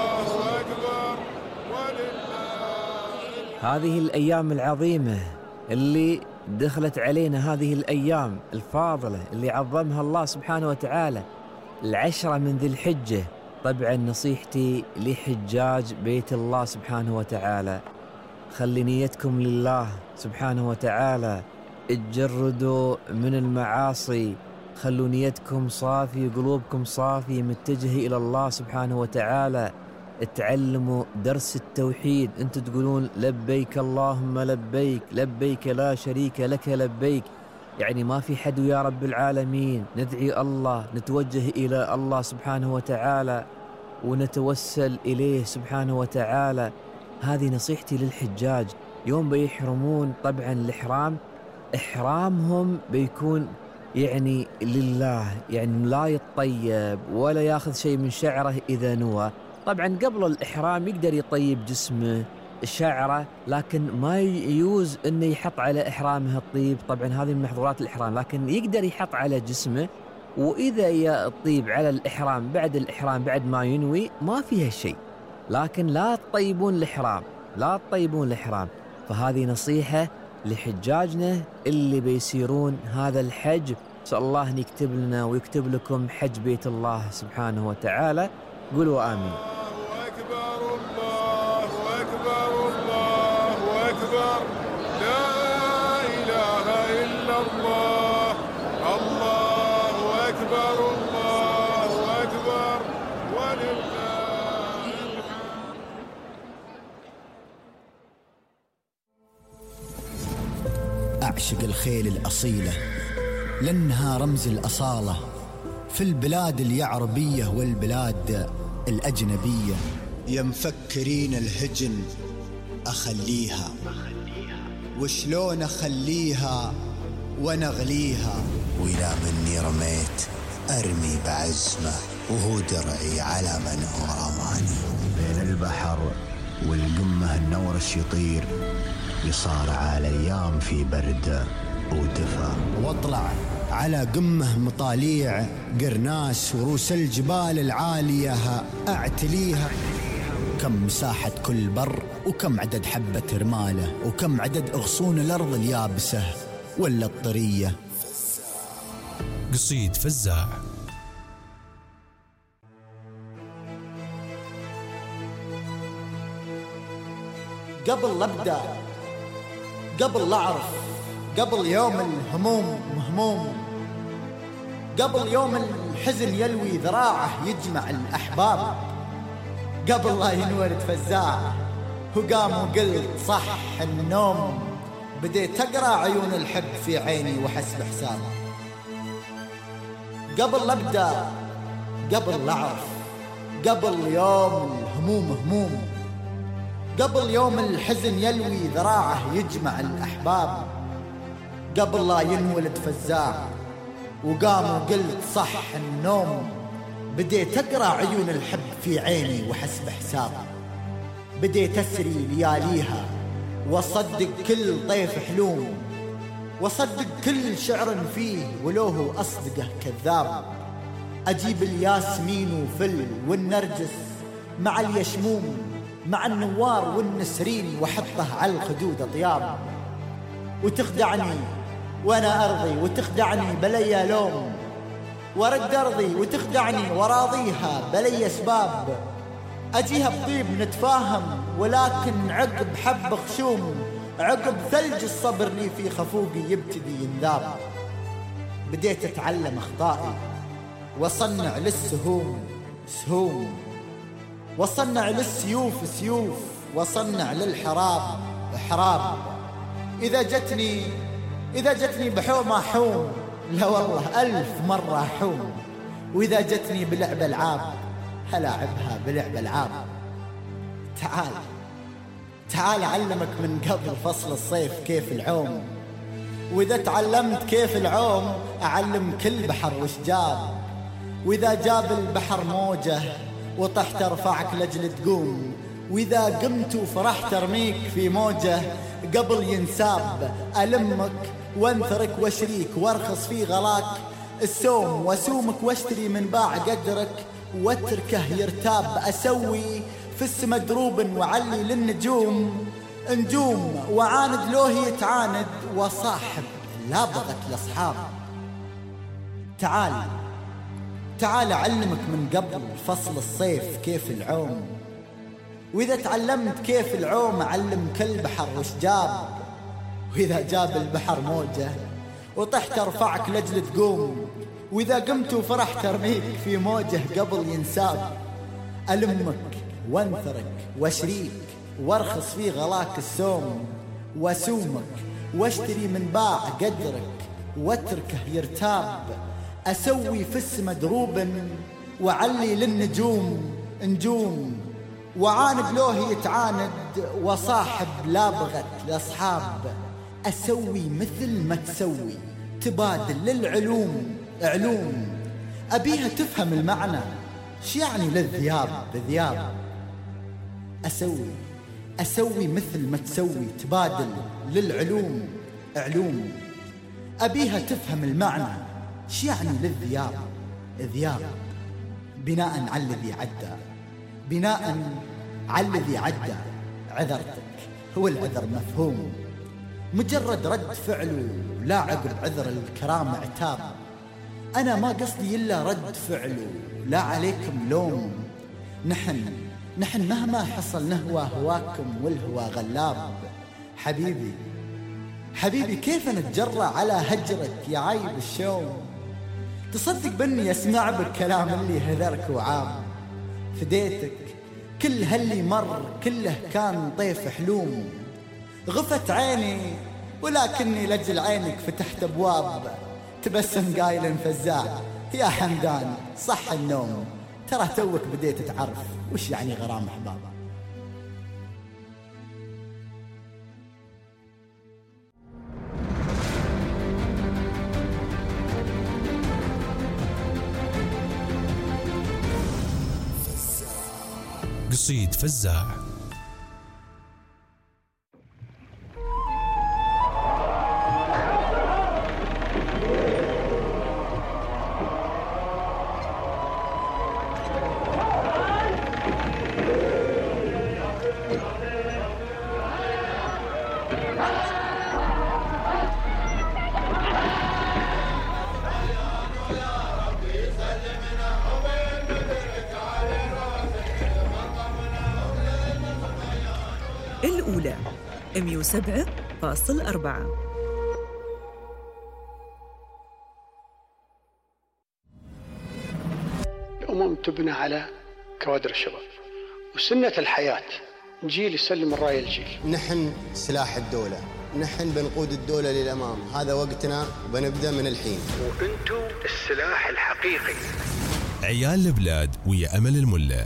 هذه الأيام العظيمة اللي دخلت علينا، هذه الأيام الفاضلة اللي عظمها الله سبحانه وتعالى، العشرة من ذي الحجة. طبعا نصيحتي لحجاج بيت الله سبحانه وتعالى، خلي نيتكم لله سبحانه وتعالى، اتجردوا من المعاصي، خلوا نيتكم صافي، قلوبكم صافي، متجهة إلى الله سبحانه وتعالى. اتعلموا درس التوحيد، انت تقولون لبيك اللهم لبيك، لبيك لا شريك لك لبيك، يعني ما في حد يا رب العالمين. ندعي الله، نتوجه إلى الله سبحانه وتعالى ونتوسل إليه سبحانه وتعالى. هذه نصيحتي للحجاج. يوم بيحرمون طبعا الإحرام، إحرامهم بيكون يعني لله، يعني لا يطيب ولا ياخذ شيء من شعره إذا نوى. طبعا قبل الإحرام يقدر يطيب جسمه شعره، لكن ما يجوز انه يحط على إحرامه الطيب. طبعا هذه من محظورات الإحرام، لكن يقدر يحط على جسمه. وإذا يطيب على الإحرام بعد الإحرام بعد ما ينوي ما فيها شيء، لكن لا تطيبون الإحرام، لا تطيبون الإحرام. فهذه نصيحة لحجاجنا اللي بيسيرون هذا الحج. سأل الله أن يكتب لنا ويكتب لكم حج بيت الله سبحانه وتعالى. قولوا آمين. الله أكبر، الله أكبر، الله أكبر، لا إله إلا الله، الله أكبر، الله أكبر، ولله الحمد. أعشق الخيل الأصيلة لأنها رمز الأصالة في البلاد اليعربية والبلاد الأجنبية. يا مفكرين الهجن أخليها، وشلون أخليها ونغليها، وإذا مني رميت أرمي بعزمه، وهو درعي على من هو رماني. بين البحر والقمة النورش يطير، يصارع الأيام في برد ودفا، واطلع على قمه مطاليع قرناس ورؤوس الجبال العالية أعتليها. كم مساحة كل بر، وكم عدد حبة رماله، وكم عدد أغصون الأرض اليابسة ولا الطرية. قصيد فزاع. قبل لا أبدأ، قبل لا أعرف، قبل يوم الهموم مهموم، قبل يوم الحزن يلوي ذراعه يجمع الأحباب، قبل لا ينولد فزاع وقام وقلت صح النوم، بديت أقرأ عيون الحب في عيني وحسب حساب. قبل لا أبدأ، قبل لا أعرف، قبل يوم الهموم هموم، قبل يوم الحزن يلوي ذراعه يجمع الأحباب، قبل لا ينولد فزاع وقام وقلت صح النوم، بديت أقرأ عيون الحب في عيني وحسب حساب. بديت أسري لياليها وأصدق كل طيف حلوم، وأصدق كل شعر فيه ولو هو أصدقه كذاب. أجيب الياسمين وفل والنرجس مع اليشموم مع النوار والنسرين وحطه على الخدود أطياب، وتخدعني وأنا أرضي وتخدعني بلي لوم، ورد أرضي وتخدعني وراضيها بلي أسباب. أجيها بطيب نتفاهم ولكن عقب حب خشوم، عقب ثلج الصبر لي في خفوقي يبتدي ينذاب. بديت أتعلم أخطائي وأصنع للسهوم سهوم، وأصنع للسيوف سيوف، وأصنع للحراب حراب. إذا جتني إذا جتني بحوم أحوم، لا والله ألف مرة أحوم. وإذا جتني بلعب ألعاب هلاعبها بلعب ألعاب. تعال تعال أعلمك من قبل فصل الصيف كيف العوم، وإذا تعلمت كيف العوم أعلم كل بحر وش جاب. وإذا جاب البحر موجة وطحت أرفعك لجل تقوم، وإذا قمت وفرحت أرميك في موجة قبل ينساب. ألمك وانثرك واشريك وارخص في غلاك السوم، واسومك واشتري من باع قدرك واتركه يرتاب. أسوي في السما دروب وعلي للنجوم نجوم وعاند لوه يتعاند وصاحب لا بغت الأصحاب. تعال تعال أعلمك من قبل فصل الصيف كيف العوم، وإذا تعلمت كيف العوم أعلم كل بحر وش جاب، وإذا جاب البحر موجة وطحت أرفعك لجل تقوم، وإذا قمت وفرحت أرميك في موجه قبل ينساب. ألمك وانثرك واشريك وارخص في غلاك السوم، واسومك واشتري من باع قدرك واتركه يرتاب. أسوي في السما دروبا وعلي للنجوم نجوم، وعاند لوه يتعاند وصاحب لا بغت الأصحاب. أسوي مثل ما تسوي تبادل للعلوم علوم، أبيها تفهم المعنى ش يعني للذياب بذياب. أسوي أسوي مثل ما تسوي تبادل للعلوم علوم، أبيها تفهم المعنى ش يعني للذياب ذياب. بناء على الذي عدى بناء على الذي عدى عذرتك هو العذر مفهوم، مجرد رد فعله لا عقب عذر الكرام عتاب. أنا ما قصدي إلا رد فعله لا عليكم لوم، نحن نحن مهما حصل نهوى هواكم والهوى غلاب. حبيبي حبيبي كيف نتجرأ على هجرك يا عيب الشوم، تصدق بني أسمع بالكلام اللي هذرك وعاب. فديتك كل هاللي مر كله كان طيف حلوم، غفت عيني ولكني لجل عينك فتحت أبواب. تبسم قايل فزاع يا حمدان صح النوم، ترى توك بديت تعرف وش يعني غرام أحباب. قصيد فزاع. الأولى مئة وسبعة فاصل أربعة. الأمم تبنى على كوادر الشباب، وسنة الحياة جيل يسلم الراية الجيل. نحن سلاح الدولة، نحن بنقود الدولة للأمام، هذا وقتنا وبنبدأ من الحين. وأنتم السلاح الحقيقي. عيال البلاد ويا أمل الملا.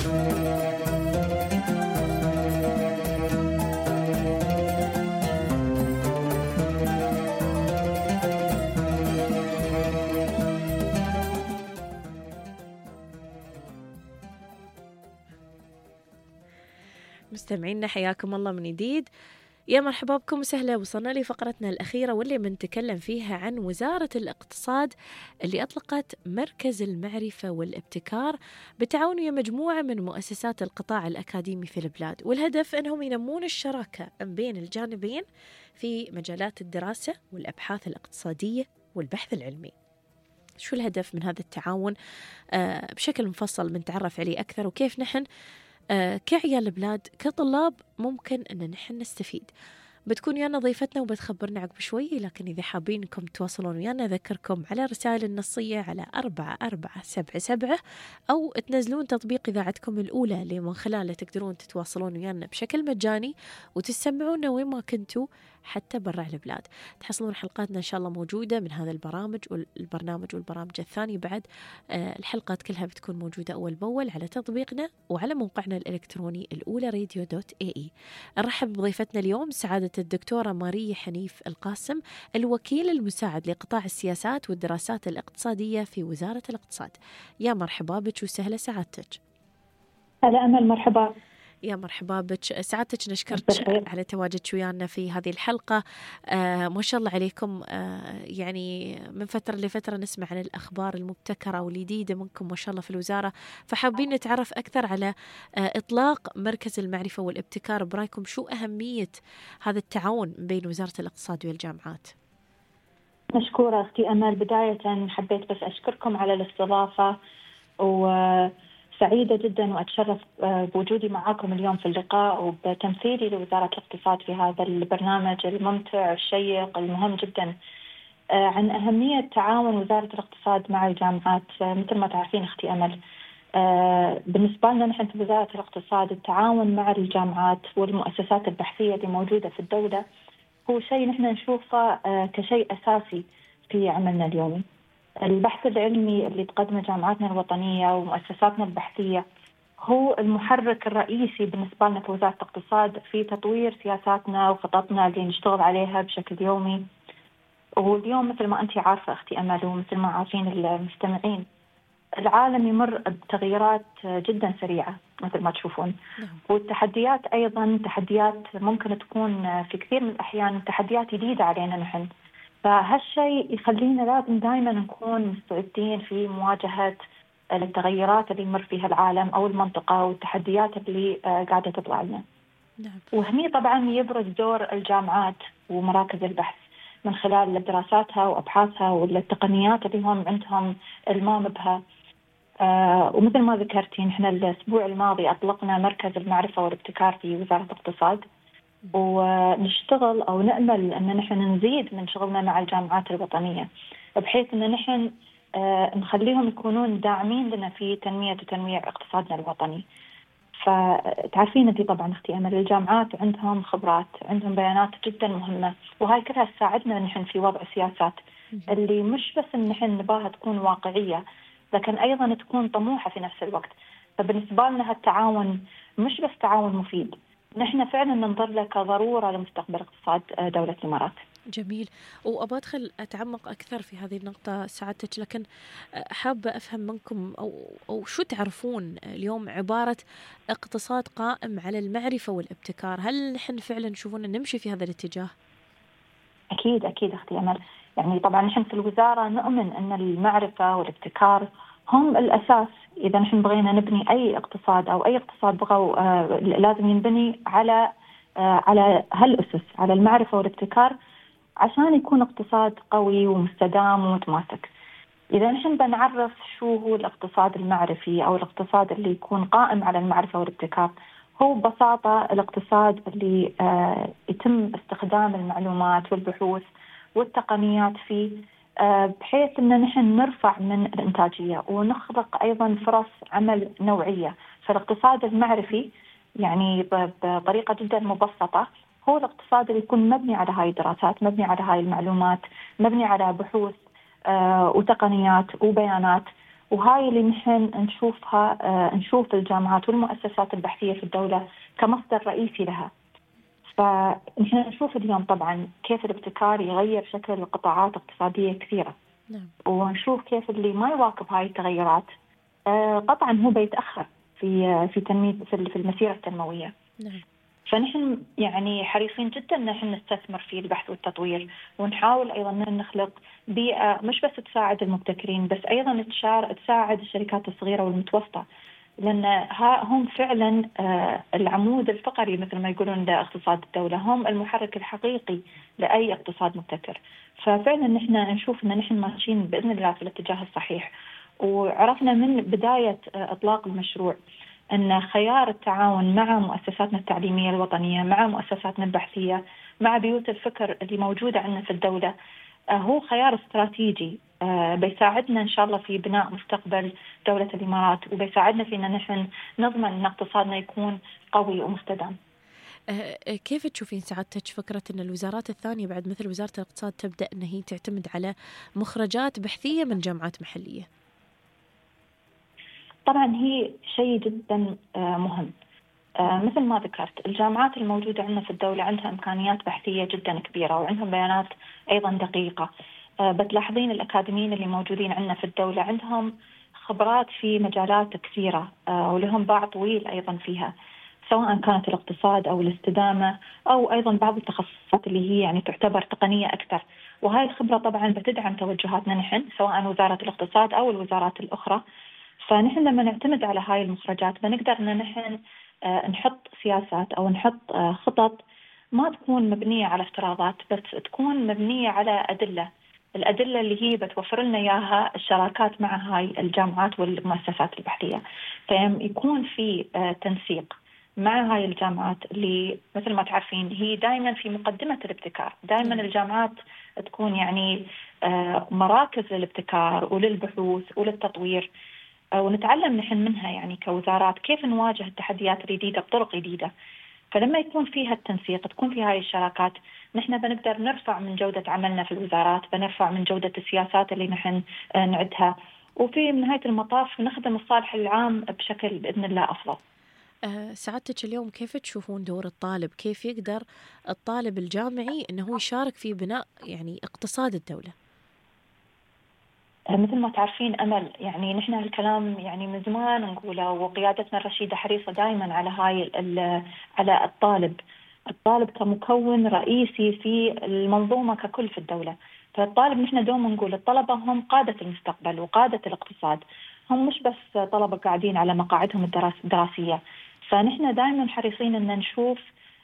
مستمعينا حياكم الله من جديد، يا مرحبا بكم وسهلا. وصلنا لفقرتنا الأخيرة واللي بنتكلم فيها عن وزارة الاقتصاد اللي أطلقت مركز المعرفة والابتكار بالتعاون ويا مجموعة من مؤسسات القطاع الأكاديمي في البلاد، والهدف أنهم ينمون الشراكة بين الجانبين في مجالات الدراسة والأبحاث الاقتصادية والبحث العلمي. شو الهدف من هذا التعاون؟ آه بشكل مفصل بنتعرف عليه أكثر، وكيف نحن آه كعيال البلاد كطلاب ممكن أن نحن نستفيد. بتكون ويانا ضيفتنا وبتخبرنا عقب شوي، لكن إذا حابين إنكم تواصلون ويانا أذكركم على رسائل النصية على أربعة أربعة سبعة سبعة، أو تنزلون تطبيق إذاعتكم الأولى اللي من خلاله تقدرون تتواصلون ويانا بشكل مجاني وتسمعونا وين ما كنتوا حتى برا البلاد. تحصلون حلقاتنا إن شاء الله موجودة من هذا البرامج والبرنامج والبرامج الثانية بعد. آه الحلقات كلها بتكون موجودة أول بأول على تطبيقنا وعلى موقعنا الإلكتروني الأولى راديو دوت اي اي. نرحب بضيفتنا اليوم سعادة الدكتورة ماريا حنيف القاسم، الوكيل المساعد لقطاع السياسات والدراسات الاقتصادية في وزارة الاقتصاد. يا مرحبا بك وسهلا سعادتك. هلا أمل، مرحبا. يا مرحبا بك سعادتك، نشكرك على تواجدك ويانا في هذه الحلقة. آه ما شاء الله عليكم. آه يعني من فترة لفترة نسمع عن الأخبار المبتكرة والجديدة منكم ما شاء الله في الوزارة، فحابين نتعرف أكثر على آه إطلاق مركز المعرفة والابتكار. برايكم شو أهمية هذا التعاون بين وزارة الاقتصاد والجامعات؟ مشكورة أختي أمل. بداية حبيت بس أشكركم على الاستضافة، وسعيدة جدا وأتشرف بوجودي معاكم اليوم في اللقاء وبتمثيلي لوزارة الاقتصاد في هذا البرنامج الممتع الشيق المهم جدا عن أهمية تعاون وزارة الاقتصاد مع الجامعات. مثل ما تعرفين أختي أمل، بالنسبة لنا نحن في وزارة الاقتصاد التعاون مع الجامعات والمؤسسات البحثية اللي موجودة في الدولة هو شيء نحن نشوفه كشيء أساسي في عملنا اليومي. البحث العلمي اللي تقدمه جامعاتنا الوطنية ومؤسساتنا البحثية هو المحرك الرئيسي بالنسبة لنا في وزارة الاقتصاد في تطوير سياساتنا وخططنا اللي نشتغل عليها بشكل يومي. واليوم مثل ما أنت عارفة أختي أمل ومثل ما عارفين المستمعين، العالم يمر بتغييرات جدا سريعة مثل ما تشوفون، والتحديات أيضا تحديات ممكن تكون في كثير من الأحيان تحديات جديدة علينا نحن. فهالشيء يخلينا لازم دائما نكون مستعدين في مواجهة التغيرات اللي يمر فيها العالم أو المنطقة والتحديات اللي قاعدة تطلع لنا. وهني طبعا يبرز دور الجامعات ومراكز البحث من خلال دراساتها وأبحاثها والتقنيات اللي هم عندهم المام بها. آه ومثل ما ذكرتين احنا الأسبوع الماضي أطلقنا مركز المعرفة والابتكار في وزارة الاقتصاد، ونشتغل أو نأمل أن نحن نزيد من شغلنا مع الجامعات الوطنية بحيث أن نحن آه نخليهم يكونون داعمين لنا في تنمية وتنويع اقتصادنا الوطني. فتعرفين أنت طبعا أختي أمل الجامعات عندهم خبرات، عندهم بيانات جدا مهمة، وهاي كلها تساعدنا نحن في وضع سياسات اللي مش بس أن نحن نباها تكون واقعية لكن أيضا تكون طموحة في نفس الوقت. فبالنسبة لنا هالتعاون مش بس تعاون مفيد، نحن فعلا ننظر له كضرورة لمستقبل اقتصاد دولة الإمارات. جميل. وأبغى أدخل أتعمق أكثر في هذه النقطة سعادتك، لكن حابة أفهم منكم أو, أو شو تعرفون اليوم عبارة اقتصاد قائم على المعرفة والابتكار؟ هل نحن فعلا نشوفون نمشي في هذا الاتجاه؟ أكيد أكيد أختي أمل. يعني طبعا نحن في الوزارة نؤمن أن المعرفة والابتكار هم الأساس. إذا نحن بغينا نبني أي اقتصاد أو أي اقتصاد بغوا آه لازم ينبني على آه على هالأسس، على المعرفة والابتكار عشان يكون اقتصاد قوي ومستدام ومتماسك. إذا نحن بنعرف شو هو الاقتصاد المعرفي أو الاقتصاد اللي يكون قائم على المعرفة والابتكار، هو ببساطة الاقتصاد اللي آه يتم استخدام المعلومات والبحوث والتقنيات فيه بحيث أن نحن نرفع من الإنتاجية ونخلق أيضا فرص عمل نوعية. فالاقتصاد المعرفي يعني بطريقة جدا مبسطة هو الاقتصاد اللي يكون مبني على هاي الدراسات، مبني على هاي المعلومات، مبني على بحوث وتقنيات وبيانات، وهاي اللي نحن نشوفها نشوف الجامعات والمؤسسات البحثية في الدولة كمصدر رئيسي لها. فنحن نشوف اليوم طبعا كيف الابتكار يغير شكل قطاعات اقتصادية كثيرة. نعم. ونشوف كيف اللي ما يواكب هاي التغيرات آه قطعا هو بيتأخر في في تنمية في المسيرة التنموية. نعم. فنحن يعني حريصين جدا ان نحن نستثمر في البحث والتطوير، ونحاول ايضا ان نخلق بيئة مش بس تساعد المبتكرين بس ايضا تساعد الشركات الصغيرة والمتوسطة، لأن هم فعلا العمود الفقري مثل ما يقولون لاقتصاد الدولة، هم المحرك الحقيقي لأي اقتصاد مبتكر. ففعلا نحن نشوف أن نحن ماشيين بإذن الله في الاتجاه الصحيح. وعرفنا من بداية إطلاق المشروع أن خيار التعاون مع مؤسساتنا التعليمية الوطنية، مع مؤسساتنا البحثية، مع بيوت الفكر اللي موجودة عندنا في الدولة هو خيار استراتيجي بيساعدنا إن شاء الله في بناء مستقبل دولة الإمارات، وبيساعدنا في أن نحن نضمن أن اقتصادنا يكون قوي ومستدام. كيف تشوفين سعادتك فكرة أن الوزارات الثانية بعد مثل وزارة الاقتصاد تبدأ أن هي تعتمد على مخرجات بحثية من جامعات محلية؟ طبعا هي شيء جدا مهم. مثل ما ذكرت الجامعات الموجودة عندنا في الدولة عندها إمكانيات بحثية جدا كبيرة وعندهم بيانات أيضا دقيقة. بتلاحظين الأكاديميين اللي موجودين عندنا في الدولة عندهم خبرات في مجالات كثيرة ولهم باع طويل أيضا فيها. سواء كانت الاقتصاد أو الاستدامة أو أيضا بعض التخصصات اللي هي يعني تعتبر تقنية أكثر. وهاي الخبرة طبعا بتدعم توجهاتنا نحن سواء وزارة الاقتصاد أو الوزارات الأخرى. فنحن لما نعتمد على هاي المخرجات بنقدر أن نحن نحط سياسات أو نحط خطط ما تكون مبنية على افتراضات، بس تكون مبنية على أدلة. الأدلة اللي هي بتوفر لنا إياها الشراكات مع هاي الجامعات والمؤسسات البحثية، فيكون في تنسيق مع هاي الجامعات اللي مثل ما تعرفين هي دائما في مقدمة الابتكار. دائما الجامعات تكون يعني مراكز للابتكار وللبحوث وللتطوير، ونتعلم نحن منها يعني كوزارات كيف نواجه التحديات الجديدة بطرق جديدة. فلما يكون فيها التنسيق، تكون في هاي الشراكات، نحن بنقدر نرفع من جودة عملنا في الوزارات، بنرفع من جودة السياسات اللي نحن نعدها، وفي نهاية المطاف نخدم الصالح العام بشكل بإذن الله أفضل. أه سعادتك اليوم كيف تشوفون دور الطالب؟ كيف يقدر الطالب الجامعي أنه يشارك في بناء يعني اقتصاد الدولة؟ مثل ما تعرفين أمل، يعني نحن هالكلام يعني من زمان نقوله، وقيادتنا الرشيدة حريصة دائما على هاي على الطالب الطالب كمكون رئيسي في المنظومة ككل في الدولة. فالطالب نحن دوما نقول الطلبة هم قادة المستقبل وقادة الاقتصاد، هم مش بس طلبة قاعدين على مقاعدهم الدراسية. فنحن دائما حريصين أن نشوف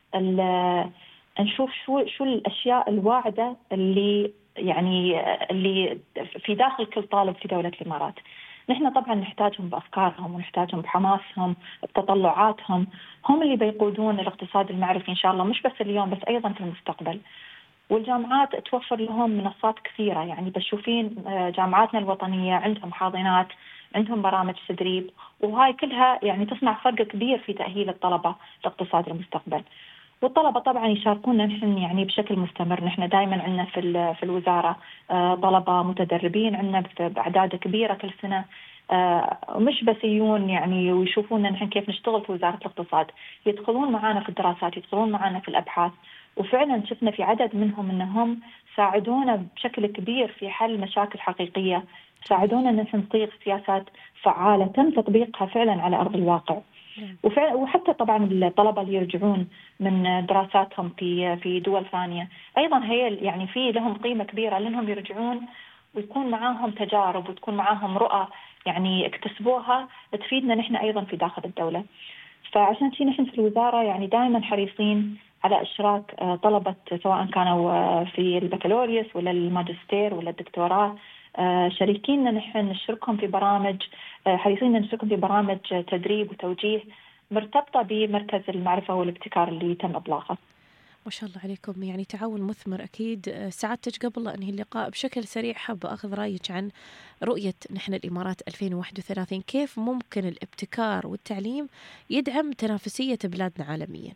نشوف شو شو الأشياء الواعدة اللي يعني اللي في داخل كل طالب في دولة الإمارات. نحن طبعا نحتاجهم بأفكارهم ونحتاجهم بحماسهم بتطلعاتهم، هم اللي بيقودون الاقتصاد المعرفي إن شاء الله، مش بس اليوم بس أيضا في المستقبل. والجامعات توفر لهم منصات كثيرة، يعني بتشوفين جامعاتنا الوطنية عندهم حاضنات، عندهم برامج تدريب، وهاي كلها يعني تصنع فرق كبير في تأهيل الطلبة لاقتصاد المستقبل. والطلبة طبعا يشاركونا نحن يعني بشكل مستمر. نحن دائما عندنا في في الوزارة طلبة متدربين، عندنا بأعداد كبيرة كل سنة، مش بس يجون يعني ويشوفونا نحن كيف نشتغل في وزارة الاقتصاد، يدخلون معنا في الدراسات، يدخلون معنا في الأبحاث. وفعلا شفنا في عدد منهم أنهم ساعدونا بشكل كبير في حل مشاكل حقيقية، ساعدونا أن نصيغ سياسات فعالة تم تطبيقها فعلا على أرض الواقع. وحتى طبعا الطلبة اللي يرجعون من دراساتهم في في دول ثانية أيضا هي يعني في لهم قيمة كبيرة، لأنهم يرجعون ويكون معاهم تجارب وتكون معاهم رؤى يعني اكتسبوها تفيدنا نحن أيضا في داخل الدولة. فعشان شيء نحن في الوزارة يعني دائما حريصين على إشراك طلبة سواء كانوا في البكالوريوس ولا الماجستير ولا الدكتوراه، شريكيننا نحن نشاركهم في برامج، حريصين نشاركهم في برامج تدريب وتوجيه مرتبطة بمركز المعرفة والابتكار اللي تم إطلاقه. ما شاء الله عليكم، يعني تعاون مثمر أكيد. سعادتك قبل لا أنهي اللقاء بشكل سريع حابة أخذ رأيك عن رؤية نحن الإمارات ألفين وواحد وثلاثين، كيف ممكن الابتكار والتعليم يدعم تنافسية بلادنا عالميا؟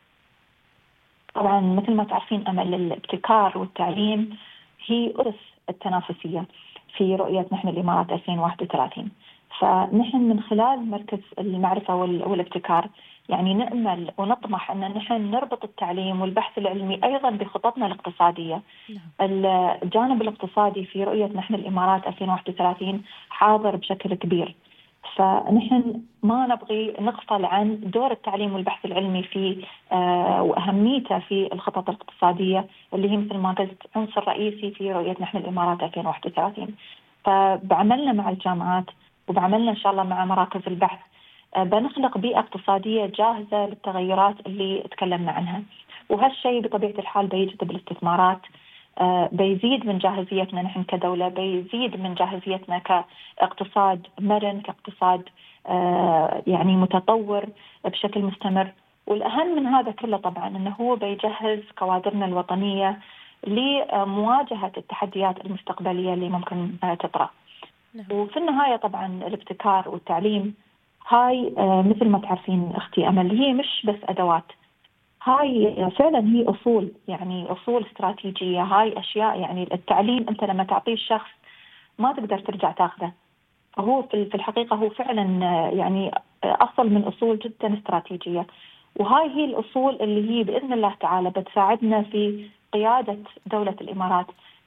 طبعا مثل ما تعرفين أمل، الابتكار والتعليم هي أسس التنافسية في رؤية نحن الإمارات ألفين وواحد وثلاثين. فنحن من خلال مركز المعرفة والابتكار يعني نأمل ونطمح أن نحن نربط التعليم والبحث العلمي أيضا بخططنا الاقتصادية. الجانب الاقتصادي في رؤية نحن الإمارات ألفين وواحد وثلاثين حاضر بشكل كبير، فنحن ما نبغي نغفل عن دور التعليم والبحث العلمي في آه وأهميته في الخطط الاقتصادية اللي هي مثل ما قلت عنصر رئيسي في رؤية نحن الإمارات ألفين وواحد وثلاثين. فبعملنا مع الجامعات وبعملنا إن شاء الله مع مراكز البحث آه بنخلق بيئة اقتصادية جاهزة للتغيرات اللي تكلمنا عنها، وهالشيء بطبيعة الحال بيجذب الاستثمارات، آه بيزيد من جاهزيتنا نحن كدولة، بيزيد من جاهزيتنا كاقتصاد مرن، كاقتصاد آه يعني متطور بشكل مستمر. والأهم من هذا كله طبعا أنه هو بيجهز كوادرنا الوطنية لمواجهة التحديات المستقبلية اللي ممكن آه تطرأ. وفي النهاية طبعا الابتكار والتعليم هاي آه مثل ما تعرفين أختي أمل هي مش بس أدوات، هاي فعلا هي أصول، يعني أصول استراتيجية. هاي أشياء يعني التعليم أنت لما تعطيه الشخص ما تقدر ترجع تاخذه، فهو في الحقيقة هو فعلا يعني أصل من أصول جدا استراتيجية. وهاي هي الأصول اللي هي بإذن الله تعالى بتساعدنا في قيادة دولة الإمارات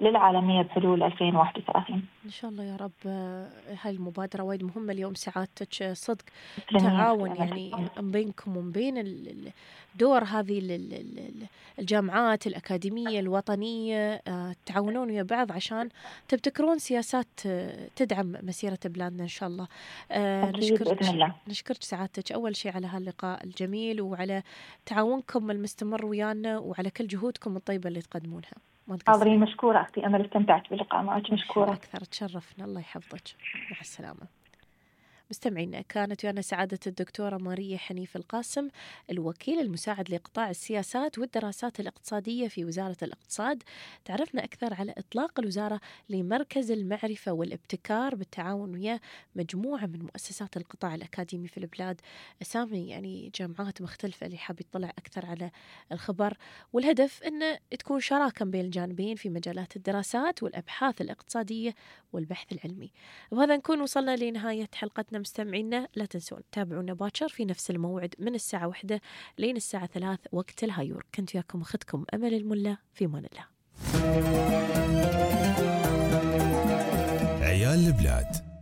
للعالمية بحلول ألفين وواحد وثلاثين. إن شاء الله يا رب. هاي المبادرة وايد مهمة اليوم سعادتك، صدق تعاون يعني بينكم وبين دور هذه الجامعات الأكاديمية الوطنية، تعاونون ويا بعض عشان تبتكرون سياسات تدعم مسيرة بلادنا إن شاء الله. نشكرك نشكرك سعادتك أول شيء على هاللقاء الجميل وعلى تعاونكم المستمر ويانا وعلى كل جهودكم الطيبة اللي تقدمونها. حاضرين، مشكورة أختي أمل، استمتعت باللقاء معك، مشكورة أكثر، تشرفنا، الله يحفظك، مع السلامة. مستمعينا، كانت ويانا سعادة الدكتورة ماريا حنيف القاسم، الوكيل المساعد لقطاع السياسات والدراسات الاقتصادية في وزارة الاقتصاد. تعرفنا أكثر على إطلاق الوزارة لمركز المعرفة والابتكار بالتعاون ويا مجموعة من مؤسسات القطاع الأكاديمي في البلاد، أسامي يعني جامعات مختلفة اللي حاب يطلع أكثر على الخبر، والهدف أن تكون شراكة بين الجانبين في مجالات الدراسات والأبحاث الاقتصادية والبحث العلمي. وهذا نكون وصلنا لنهاية حلقتنا مستمعينا. لا تنسون تابعونا باكر في نفس الموعد من الساعة واحدة لين الساعة ثلاث وقت الهايور. كنت وياكم أختكم أمل الملا، في مان الله. عيال البلاد.